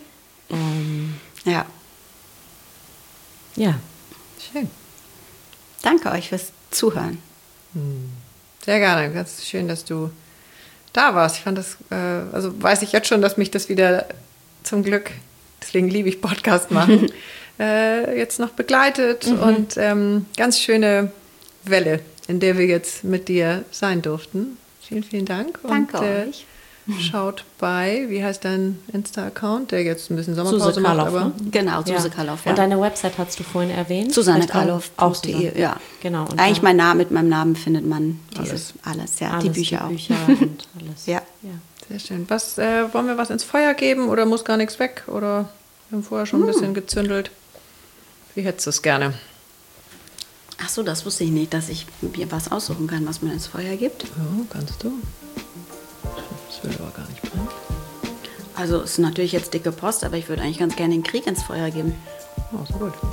Ja. Ja. Schön. Danke euch fürs Zuhören. Sehr gerne. Ganz schön, dass du da warst. Ich fand das, also weiß ich jetzt schon, dass mich das wieder zum Glück deswegen liebe ich Podcast machen, jetzt noch begleitet und ganz schöne Welle, in der wir jetzt mit dir sein durften. Vielen, vielen Dank. Danke und, euch. Schaut bei, wie heißt dein Insta-Account, der jetzt ein bisschen Sommerpause Suse macht, Karloff, aber ne? Genau, Suse Karloff. Und deine Website hast du vorhin erwähnt. SusanneKarloff.de, ja. Genau. Und eigentlich mit meinem Namen findet man dieses Alles. ja, die Bücher auch. und alles. Ja. sehr schön. Wollen wir was ins Feuer geben oder muss gar nichts weg? Oder wir haben vorher schon ein bisschen gezündelt. Wie hättest du es gerne? Ach so, das wusste ich nicht, dass ich mir was aussuchen kann, was man ins Feuer gibt. Ja, kannst du. Das will aber gar nicht brennen. Also es ist natürlich jetzt dicke Post, aber ich würde eigentlich ganz gerne den Krieg ins Feuer geben. Oh, so gut.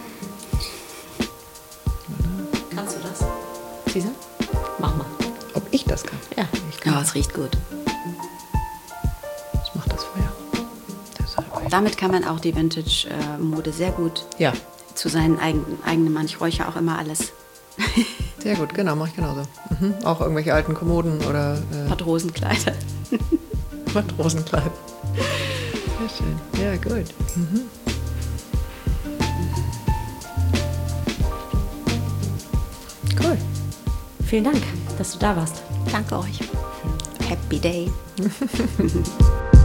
Kannst du das? Lisa? Mach mal. Ob ich das kann? Ja. Ich kann. Ja, es riecht gut. Das macht das Feuer. Deshalb. Damit kann man auch die Vintage-Mode sehr gut Ja, zu seinen eigenen Mann. Ich räuche auch immer alles. sehr gut, genau, mache ich genauso. Auch irgendwelche alten Kommoden oder Matrosenkleider. Matrosenkleid. Sehr schön. Ja, gut. Cool. Vielen Dank, dass du da warst. Danke euch. Happy Day.